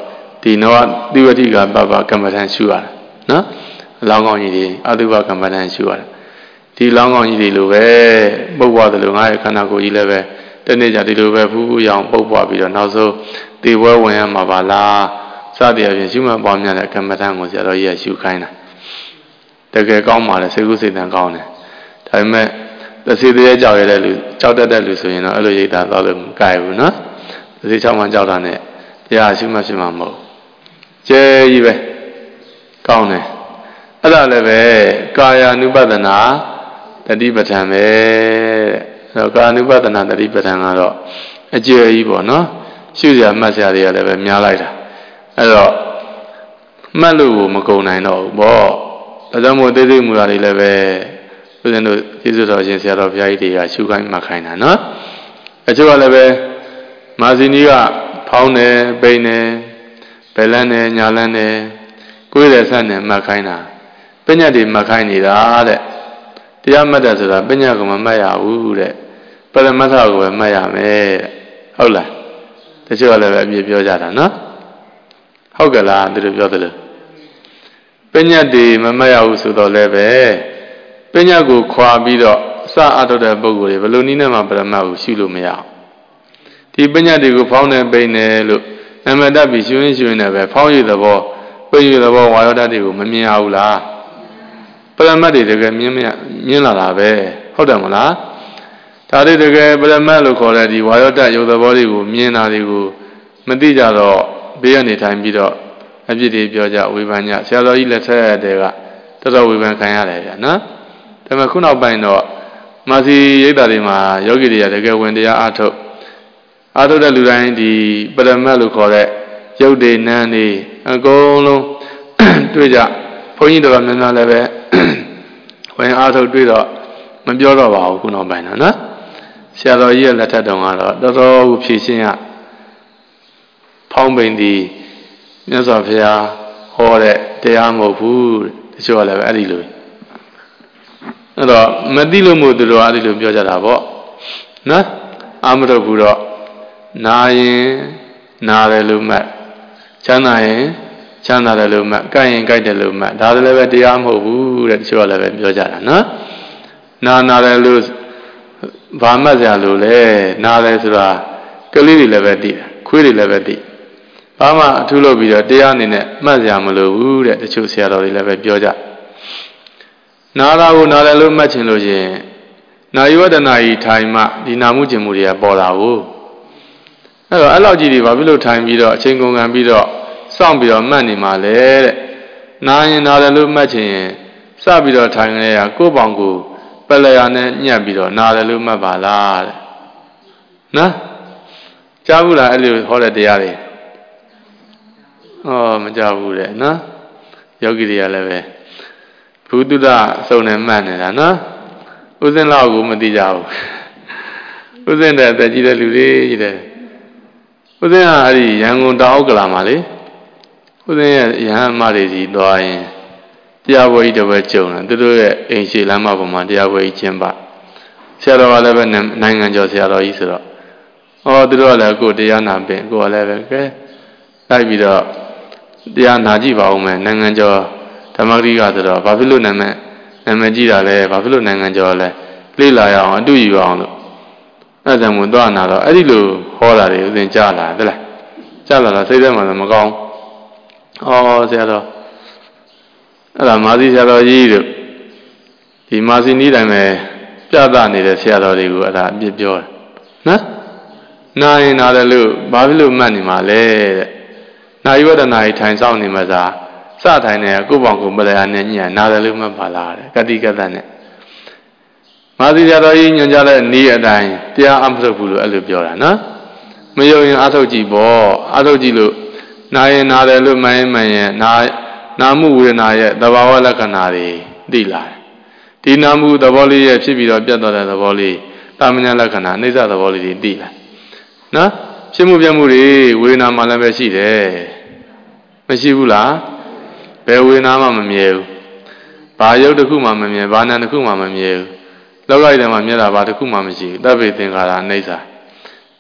ဒီနောတိဝတိကပပကမ္မထန်ရှုရတာနော်လောင်းကောင်းကြီးတွေအတုပကမ္မထန်ရှုရတာဒီလောင်းကောင်းကြီးတွေလိုပဲပုတ်ပွားတယ်လို့ငါရဲ့ခန္ဓာကိုယ်ကြီးလည်းပဲတနေ့ကျဒီလိုပဲဖူးဖူးရောင်ပုတ်ပွားပြီးတော့နောက်ဆုံးတေပွဲဝင်ရမှာပါလားစသည်အပြင်ရှုမှတ်ပွားများတဲ့ကမ္မထန်ကိုဆရာတော်ကြီးကရှုခိုင်းတာတကယ်ကောင်းပါလေစိတ်ကူးစိတ်တန်ကောင်းတယ်ဒါပေမဲ့သတိတရားကြောက်ရတဲ့လူကြောက်တတ်တဲ့လူဆိုရင်တော့အဲ့လိုရိတ်တာတော့လို့မကြိုက်ဘူးနော်သတိချောင်းမှကြောက်တာနဲ့တရားရှုမှတ်ရှုမှတ်မဟုတ်ကျဲကြီးပဲကောင်းတယ်အဲ့ဒါလည်းပဲကာယ ानु ပဒနာတတိပဋ္ဌာန်ပဲအဲ့တော့ကာယ ानु ပဒနာတတိပဋ္ဌာန်ကတော့အကျယ်ကြီးပေါ့နော်ရှုစရာမှတ်စရာတွေကလည်းပဲများလိုက်တာအဲ့တော့မှတ်လို့ကိုမကုန်နိုင်တော့ဘူးပေါ့ဒါကြောင့်မို့သေးသေးမူတာတွေလည်းပဲဦးဇင်းတို့ကျေးဇူးတော်ရှင်ဆရာတော်ဘုရားကြီးတွေကရှုခိုင်းမှတ်ခိုင်းတာနော်အချို့ကလည်းပဲမာဇီနီကဖောင်းတယ်ပိန်တယ်ဘယ်လန်းတယ်ညာလန်းတယ်ကိုယ်ရဆန့်တယ်မှတ်ခိုင်းတာပညာတွေမှတ်ခိုင်းနေတာတဲ့တရားမှတ်တယ်ဆိုတာပညာကမမှတ်ရဘူးတဲ့ပရမတ္ထကိုပဲမှတ်ရမယ်ဟုတ်လားတချို့ကလည်းပဲအပြည့်ပြောကြတာနော်ဟုတ်ကလားသူတို့ပြောတယ်လို့ပညာတွေမမှတ်ရဘူးဆိုတော့လည်းပဲပညာကိုခွာပြီးတော့စအထုတ်တဲ့ပုဂ္ဂိုလ်တွေဘယ်လိုနည်းနဲ့မှပရမတ်ကိုရှုလို့မရအောင်ဒီပညာတွေကိုဖောင်းနေပိန်နေလို့နမတတ်ပြီးရှင်ရှင်နဲ့ပဲဖောင်းရည်သဘောပိန်ရည်သဘောဝါယောဓာတ်တွေကိုမမြင်ရဘူးလားပရမတ်တွေတကယ်မြင်မြင်လာတာပဲဟုတ်တယ်မလားဒါတွေတကယ်ပရမတ်လို့ခေါ်တဲ့ဒီဝါယောဓာတ်ရုပ်သဘောတွေကိုမြင်တာတွေကိုမသိကြတော့ဘေးကနေထိုင်ပြီးတော့အပြစ်တွေပြောကြဝေဖန်ကြဆရာတော်ကြီးလက်ထက်တဲ့ကတော်တော်ဝေဖန်ခံရတယ်ဗျာနော်ဒါပေမဲ့ခုနောက်ပိုင်းတော့မာစီရိပ်တာတွေမှာယောဂီတွေကတကယ်ဝင်တရားအားထုတ်အားထုတ်တဲ့လူတိုင်းဒီပရမတ်လို့ခေါ်တဲ့ရုပ်တွေနံတွေအကုန်လုံးတွေ့ကြဘုန်းကြီးတော်များများလည်းပဲဝင်အားထုတ်တွေ့တော့မပြောတော့ပါဘူးခုနောက်ပိုင်းတော့နော်ဆရာတော်ကြီးရဲ့လက်ထက်တုန်းကတော့တော်တော်ကိုဖြည့်ရှင်းရဖောင်းပိန်ဒီမြတ်စွာဘုရားဟောတဲ့တရားမဟုတ်ဘူးတချို့ကလည်းပဲအဲ့ဒီလိုအဲ့တော့မသိလို့မို့သူတို့အဲ့ဒီလိုပြောကြတာပေါ့နော်အာမထုတ်ဘူးတော့နာရင်နာတယ်လို့မှတ်ချမ်းသာရင်ချမ်းသာတယ်လို့မှတ်ကြိုက်ရင်ကြိုက်တယ်လို့မှတ်ဒါလည်းပဲတရားမဟုတ်ဘူးတဲ့တချို့ကလည်းပဲပြောကြတာနော်နာနာတယ်လို့ဘာမှတ်ကြလို့လဲနာတယ်ဆိုတာကလေးတွေလည်းပဲသိတယ်ခွေးတွေလည်းပဲသိဘာမှအထူးလုပ်ပြီးတော့တရားအနေနဲ့မှတ်ကြမလို့ဘူးတဲ့တချို့ဆရာတော်တွေလည်းပဲပြောကြနာတာကိုနာတယ်လို့မှတ်ချင်လို့ရှင်နာယဝတ္တနာဤထိုင်မှဒီနာမှုကျင်မှုတွေကပေါ်တာကိုအဲ့တော့အဲ့လောက်ကြီးတွေဘာဖြစ်လို့ထိုင်ပြီးတော့အချိန်ကုန်ခံပြီးတော့စောင့်ပြီးတော့မှတ်နေမှာလဲတဲ့နာရင်နာတယ်လို့မှတ်ချင်ရင်စပြီးတော့ထိုင်နေရကိုယ့်ပေါင်ကိုပလျာနဲ့ညှပ်ပြီးတော့နာတယ်လို့မှတ်ပါလားတဲ့နော်ကြားဘူးလားအဲ့လိုဟောတဲ့တရားတွေဩမကြားဘူးတဲ့နော်ယောဂီတွေကလည်းပဲဘုဒ္ဓအစုံနဲ့မှတ်နေတာနော်ဥစဉ်လောက်ကိုမသိကြဘူးဥစဉ်တဲ့အသက်ကြီးတဲ့လူတွေကြီးတယ်ဥစဉ်ကအဲ့ဒီရန်ကုန်တောင်ဥက္ကလာမှာလေဥစဉ်ရဲ့ရဟန်းမတွေကြီးသွားရင်တရားပွဲကြီးတစ်ပွဲကျုံတယ်သူတို့ရဲ့အိမ်ရှိလမ်းမပေါ်မှာတရားပွဲကြီးကျင်းပဆရာတော်ကလည်းပဲနိုင်ငံကျော်ဆရာတော်ကြီးဆိုတော့ဩသူတို့ကလည်းကိုယ်တရားနာပင်ကိုယ်ကလည်းပဲကဲလိုက်ပြီးတော့တရားနာကြည့်ပါဦးမယ်နိုင်ငံကျော်ဓမ္မဂရိကဆိုတော့ဘာဖြစ်လို့နာမည်နာမည်ကြည့်တာလဲဘာဖြစ်လို့နိုင်ငံကျော်လဲလေ့လာရအောင်အတူယူအောင်လို့အဲ့ဒါမှမသွားနာတော့အဲ့ဒီလိုဟောတာတွေဥစဉ်ကြားလာတယ်လားကြားလာတော့စိတ်ထဲမှာမကောင်းဩဆရာတော်အဲ့ဒါမာစီဆရာတော်ကြီးတို့ဒီမာစီနီးတိုင်းပဲပြသနေတဲ့ဆရာတော်တွေကိုအဲ့ဒါအပြစ်ပြောတယ်နော်နာရင်နာတယ်လို့ဘာဖြစ်လို့မှတ်နေမှာလဲတဲ့နာယဝတ္တနာထိုင်ဆောင်နေမှာစားစထိုင်နေကိုယ့်ဘောင်ကိုပလျာနဲ့ညံ့နာတယ်လို့မှတ်ပါလားတဲ့ကတိကတ္တနဲ့မာသီဆရာတော်ကြီးညွှန်ကြားတဲ့ဤအတိုင်းတရားအမထုတ်ဘူးလို့အဲ့လိုပြောတာနော်မယုံရင်အထုတ်ကြည့်ပေါ့အထုတ်ကြည့်လို့နာရင်နာတယ်လို့မှန်ရင်မှန်ရင်နာနာမှုဝေဒနာရဲ့သဘာဝလက္ခဏာတွေသိလာတယ်ဒီနာမှုသဘောလေးရဲ့ဖြစ်ပြီးတော့ပြတ်သွားတဲ့သဘောလေးတာမညာလက္ခဏာအိဋ္ဌသဘောလေးတွေသိလာနော်ဖြစ်မှုပြမှုတွေဝေဒနာမှလည်းပဲရှိတယ်မရှိဘူးလားဘယ်ဝေဒနာမှမမြဲဘူးဘာယုတ်တစ်ခုမှမမြဲဘာနာတစ်ခုမှမမြဲဘူးလောကကြီးထဲမှာမြဲတာဘာတစ်ခုမှမရှိဘူးတပ္ပိသင်္ခါရအိဋ္ဌဒါ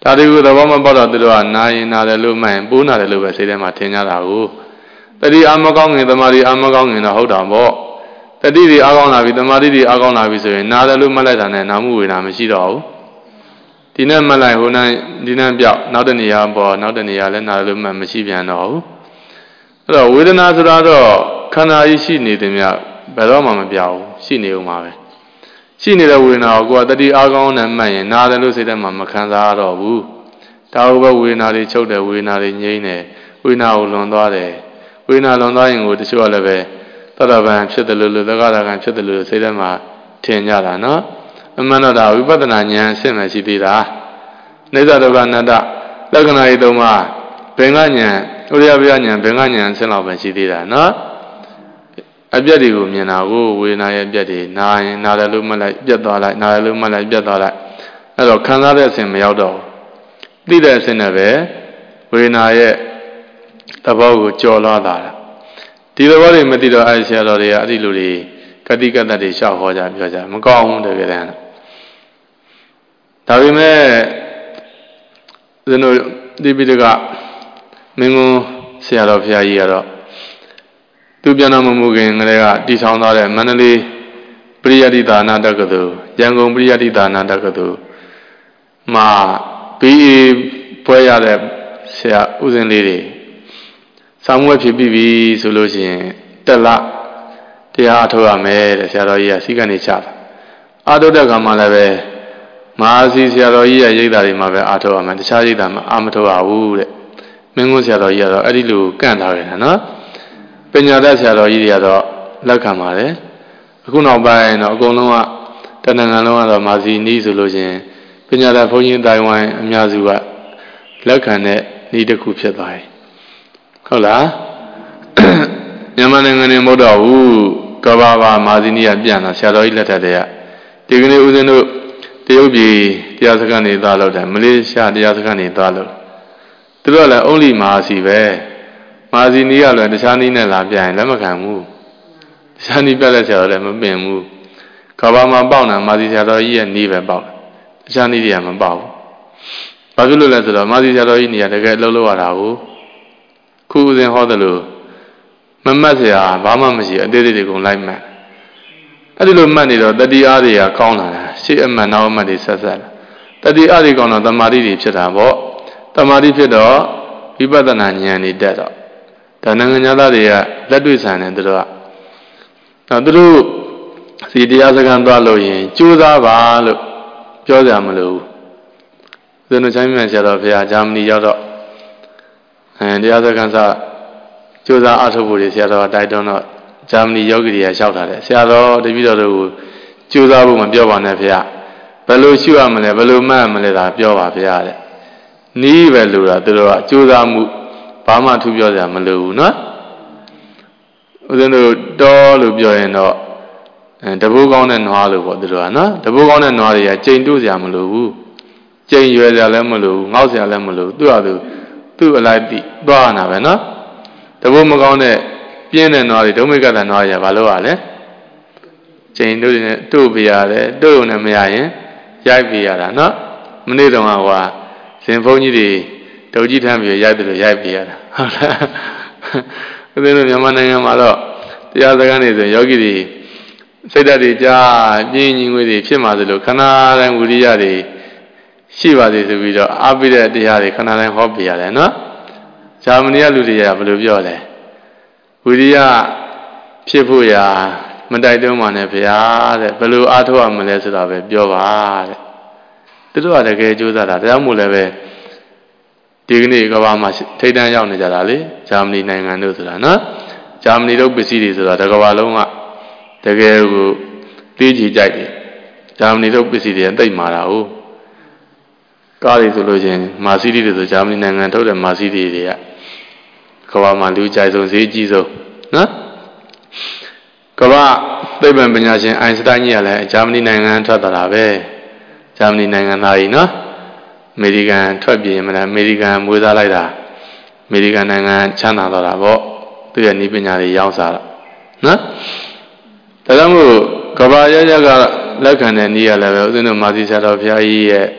ဒါတွေကိုသဘောမပေါက်တော့သူတို့ကနာရင်နာတယ်လို့မှန်ပိုးနာတယ်လို့ပဲစိတ်ထဲမှာထင်ကြတာကိုတတိအာမကောင်းငင်တမာတိအာမကောင်းငင်တော့ဟုတ်တာပေါ့တတိတွေအားကောင်းလာပြီတမာတိတွေအားကောင်းလာပြီဆိုရင်နာတယ်လို့မှတ်လိုက်တာနဲ့နာမှုဝေဒနာမရှိတော့ဘူးဒီနဲ့မှတ်လိုက်ဟိုနဲ့ဒီနဲ့ပြောက်နောက်တနေရာပေါ်နောက်တနေရာလည်းနာတယ်လို့မှတ်မရှိပြန်တော့ဘူးအဲ့တော့ဝေဒနာဆိုတာတော့ခန္ဓာကြီးရှိနေတယ်မြတ်ဘယ်တော့မှမပြောင်းဘူးရှိနေဦးမှာပဲရှိနေတဲ့ဝေဒနာကိုကိုယ်ကတတိအားကောင်းနဲ့မှတ်ရင်နာတယ်လို့စိတ်ထဲမှာမခံစားရတော့ဘူးဒါဟုတ်ပဲဝေဒနာတွေချုပ်တယ်ဝေဒနာတွေငြိမ့်တယ်ဝေဒနာကိုလွန်သွားတယ်ဝေဒနာလွန်သွားရင်ကိုတချို့ကလည်းပဲသတ္တဗံဖြစ်တယ်လို့လို့သက္ကတာကံဖြစ်တယ်လို့စိတ်ထဲမှာထင်ကြတာနော်အမှန်တော့ဒါဝိပဿနာဉာဏ်အစစ်မှရှိသေးတာနိစ္စဒုက္ခအနတ္တလက္ခဏာရေးသုံးပါးဘင်္ဂဉာဏ်ဥရိယပယဉာဏ်ဘင်္ဂဉာဏ်အစစ်လောက်ပဲရှိသေးတာနော်အပြက်တွေကိုမြင်တာကိုဝေဒနာရဲ့အပြက်တွေနာရင်နာတယ်လို့မှတ်လိုက်ပြတ်သွားလိုက်နာတယ်လို့မှတ်လိုက်ပြတ်သွားလိုက်အဲ့တော့ခံစားတဲ့အဆင့်မရောက်တော့သိတဲ့အဆင့်နဲ့ပဲဝေဒနာရဲ့သဘောကိုကြော်လွှားတာဒီသဘောတွေမသိတော့အဲ့ဆရာတော်တွေကအဲ့ဒီလိုတွေကတိကတ္တတွေရှောက်ဟောကြပြောကြမကောင်းဘူးတကယ်တမ်းဒါပေမဲ့ဇင်းတို့ဒီပိဋကမင်းကုန်းဆရာတော်ဘုရားကြီးကတော့သူပြန်တော်မမူခင်ကလေးကတည်ဆောင်သွားတဲ့မန္တလေးပရိယတ္တိဒါနတက္ကသိုလ်ရန်ကုန်ပရိယတ္တိဒါနတက္ကသိုလ်မှာ ဘီ အေ ပွဲရတဲ့ဆရာဦးစင်းလေးတွေဆောင်းဝဲဖြစ်ပြီးပြီဆိုလို့ရှိရင်တက်လတရားအထောက်ရမယ်တဲ့ဆရာတော်ကြီးကစီကနေချတာအာထုတ်တဲ့ကံမှလည်းပဲမဟာစီဆရာတော်ကြီးရဲ့ရိပ်သာတွေမှာပဲအာထုတ်ရမယ်တခြားရိပ်သာမှာအာမထုတ်ရဘူးတဲ့မင်းကုန်းဆရာတော်ကြီးကတော့အဲ့ဒီလိုကန့်ထားတယ်နော်ပညာတတ်ဆရာတော်ကြီးတွေကတော့လက်ခံပါတယ်အခုနောက်ပိုင်းတော့အကုန်လုံးကတဏ္ဍာလုံးကတော့မာစီနီးဆိုလို့ရှိရင်ပညာတတ်ဘုန်းကြီးတိုင်ဝမ်အများစုကလက်ခံတဲ့ဤတစ်ခုဖြစ်သွားတယ်ဟုတ်လားမြန်မာနိုင်ငံနဲ့မဟုတ်တော့ဘူးကဘာဘာမာစီနီးကပြန်လာဆရာတော်ကြီးလက်ထက်တည်းကဒီကနေ့ဦးဇင်းတို့တရုတ်ပြည်တရားစခန်းနေသားလို့တယ်မလေးရှားတရားစခန်းနေသားလို့သူတို့ကလည်းအုံးလီမာစီပဲမာစီနီးကလည်းတခြားနီးနဲ့လာပြန်လက်မခံဘူးတခြားနီးပြတဲ့ဆရာတော်လည်းမပင်ဘူးကဘာမှာပေါက်နေမာစီဆရာတော်ကြီးရဲ့နီးပဲပေါက်တခြားနီးတွေကမပေါက်ဘူးဘာဖြစ်လို့လဲဆိုတော့မာစီဆရာတော်ကြီးနေရာတကယ်လှုပ်လို့ရတာကိုခုဦးဇင်းဟောတယ်လို့မမတ်เสียဘာမှမရှိအသေးသေးတွေကုန်လိုက်မှတ်အဲ့ဒီလိုမှတ်နေတော့တတိအားတွေကကောင်းလာတာရှေ့အမှန်နောက်အမှန်တွေဆက်ဆက်လာတတိအားတွေကောင်းတော့တမာတိတွေဖြစ်တာပေါ့တမာတိဖြစ်တော့ဝိပဿနာဉာဏ်တွေတက်တော့ဒါနိုင်ငံသားတွေကလက်တွေ့ဆန်တယ်သူတို့ကနောက်သူတို့စီတရားစခန်းသွားလို့ရင်ကြိုးစားပါလို့ပြောကြမလို့ဇင်းတို့ချိုင်းမြန်ဆရာတော်ဘုရားဂျာမနီရောက်တော့အဲတရားစခန်းစားကြိုးစားအားထုတ်ဖို့ဆရာတော်တိုက်တွန်းတော့ဂျာမနီယောဂီတွေကလျှောက်ထားတယ်ဆရာတော်တပည့်တော်တို့ကိုကြိုးစားဖို့မပြောပါနဲ့ဗျာဘယ်လိုရှုရမလဲဘယ်လိုမှတ်မလဲဒါပြောပါဗျာတဲ့နီးပဲလို့တာသူတို့ကကြိုးစားမှုဘာမှထူးပြောစရာမလိုဘူးနော်ဦးဇင်းတို့တော်လို့ပြောရင်တော့အဲတဘိုးကောင်းတဲ့နွားလို့ပေါ့သူတို့ကနော်တဘိုးကောင်းတဲ့နွားတွေကကြိမ်တိုးစရာမလိုဘူးကြိမ်ရွယ်စရာလည်းမလိုဘူးငေါ့စရာလည်းမလိုသူ့ဟာသူသူ့အလိုက်တိသွားနာပဲနော်တဘိုးမကောင်းတဲ့ပြင်းတဲ့နွားတွေဒုမိကတနွားတွေကဘာလို့ ရလဲကျိန်တို့နဲ့တို့ပြရတယ်တို့နဲ့မရရင်ရိုက်ပြရတာနော်မနေ့တုန်းကဟိုဇင်ဖုန်းကြီးတွေဒုတ်ကြီးထမ်းပြီးရိုက်တယ်လို့ရိုက်ပြရတာဟုတ်လားဦးဇင်းတို့မြန်မာနိုင်ငံမှာတော့တရားစခန်းတွေဆိုယောဂီတွေစိတ်ဓာတ်တွေကြာပြင်းညီငွေတွေဖြစ်မှာဆိုလို့ခဏတိုင်းဝိရိယတွေရှိပါသေးဆိုပြီးတော့အားပေးတဲ့တရားတွေခဏတိုင်းဟောပြရတယ်နော်ဂျာမနီကလူတွေကဘယ်လိုပြောလဲဝိရိယဖြစ်ဖို့ရာမတိုက်တွန်းပါနဲ့ဗျာတဲ့ဘယ်လိုအားထုတ်ရမလဲဆိုတာပဲပြောပါတဲ့သူတို့ကတကယ်ကြိုးစားတာဒါကြောင့်မို့လည်းပဲဒီကနေ့ကဘာမှာထိတ်တန်းရောက်နေကြတာလေဂျာမနီနိုင်ငံတို့ဆိုတာနော်ဂျာမနီတို့ပစ္စည်းတွေဆိုတာတကဘာလုံးကတကယ်ကိုသိကြည့်ကြိုက်တယ်ဂျာမနီတို့ပစ္စည်းတွေတိတ်မာတာဟုတ်ကားတွေဆိုလို့ချင်းမာစီးတီးတွေဆိုဂျာမနီနိုင်ငံထုတ်တဲ့မာစီးတီးတွေကကဘာမှာလူကြိုက်ဆုံးဈေးကြီးဆုံးနော်ကဘာသိပ္ပံပညာရှင်အိုင်စတိုင်းကြီးကလည်းဂျာမနီနိုင်ငံထွက်သွားတာပဲဂျာမနီနိုင်ငံသားကြီးနော်အမေရိကန်ထွက်ပြေးမလားအမေရိကန်မွေးစားလိုက်တာအမေရိကန်နိုင်ငံချမ်းသာသွားတာပေါ့သူရဲ့နည်းပညာတွေရောင်းစားတာနော်ဒါကြောင့်မို့ကဘာရရကလက်ခံတဲ့နည်းရလည်းပဲဦးဇင်းတို့မာစီဆရာတော်ဘုရားကြီးရဲ့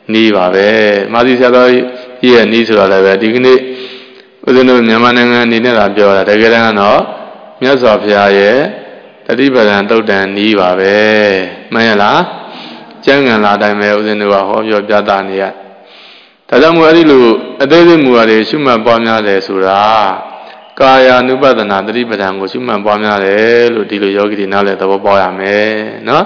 နီးပါပဲမာသီဆရာတော်ကြီးရဲ့နီးဆိုတော့လည်းပဲဒီကနေ့ဦးဇင်းတို့မြန်မာနိုင်ငံအနေနဲ့လာပြောတာတကယ်တမ်းကတော့မြတ်စွာဘုရားရဲ့တတိပဒံတုတ်တန်နီးပါပဲမှန်ရလားကျမ်းဂန်လာတိုင်းပဲဦးဇင်းတို့ကဟောပြောပြတာနေရဒါကြောင့်မို့အဲ့ဒီလိုအသေးသေးမူရာတွေရှုမှတ်ပွားများတယ်ဆိုတာကာယ ानु ပဒနာတတိပဒံကိုရှုမှတ်ပွားများတယ်လို့ဒီလိုယောဂီတွေနားလည်သဘောပေါက်ရမယ်နော်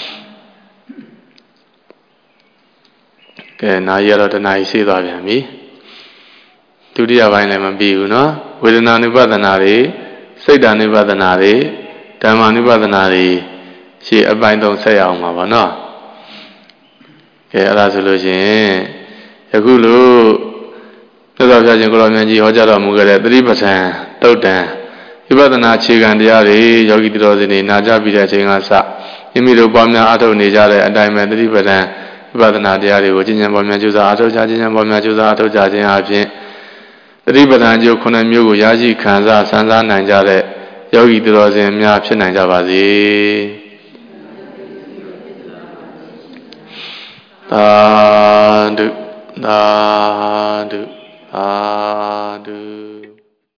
ကဲနာရီတော့တနာရီရှိသွားပြန်ပြီဒုတိယပိုင်းလည်းမပြီးဘူးနော်ဝေဒနာ ानु ပဒနာတွေစိတ် ानु ပဒနာတွေဓမ္မ ानु ပဒနာတွေရှေ့အပိုင်းသုံးဆက်ရအောင်ပါဗောနော်ကဲအဲ့ဒါဆိုလို့ရှိရင်ယခုလိုသစ္စာပြခြင်းကိုရောမြတ်ကြီးဟောကြားတော်မူခဲ့တဲ့သတိပဋ္ဌာန်တုတ်တန်ဝိပဿနာအခြေခံတရားတွေယောဂီတော်စင်တွေနာကြပြီးတဲ့အချိန်ကစမိမိတို့ပွားများအားထုတ်နေကြတဲ့အတိုင်းပဲသတိပဋ္ဌာန်ဝိပဿနာတရားတွေကိုကျင့်ကြံပွားများကြိုးစားအားထုတ်ကြကျင့်ကြံပွားများကြိုးစားအားထုတ်ကြခြင်းအပြင်သတိပဋ္ဌာန်ကျိုးခုနှစ်မျိုးကိုရရှိခံစားစမ်းစားနိုင်ကြတဲ့ယောဂီတော်စင်များဖြစ်နိုင်ကြပါစေသာဓုသာဓုသာဓု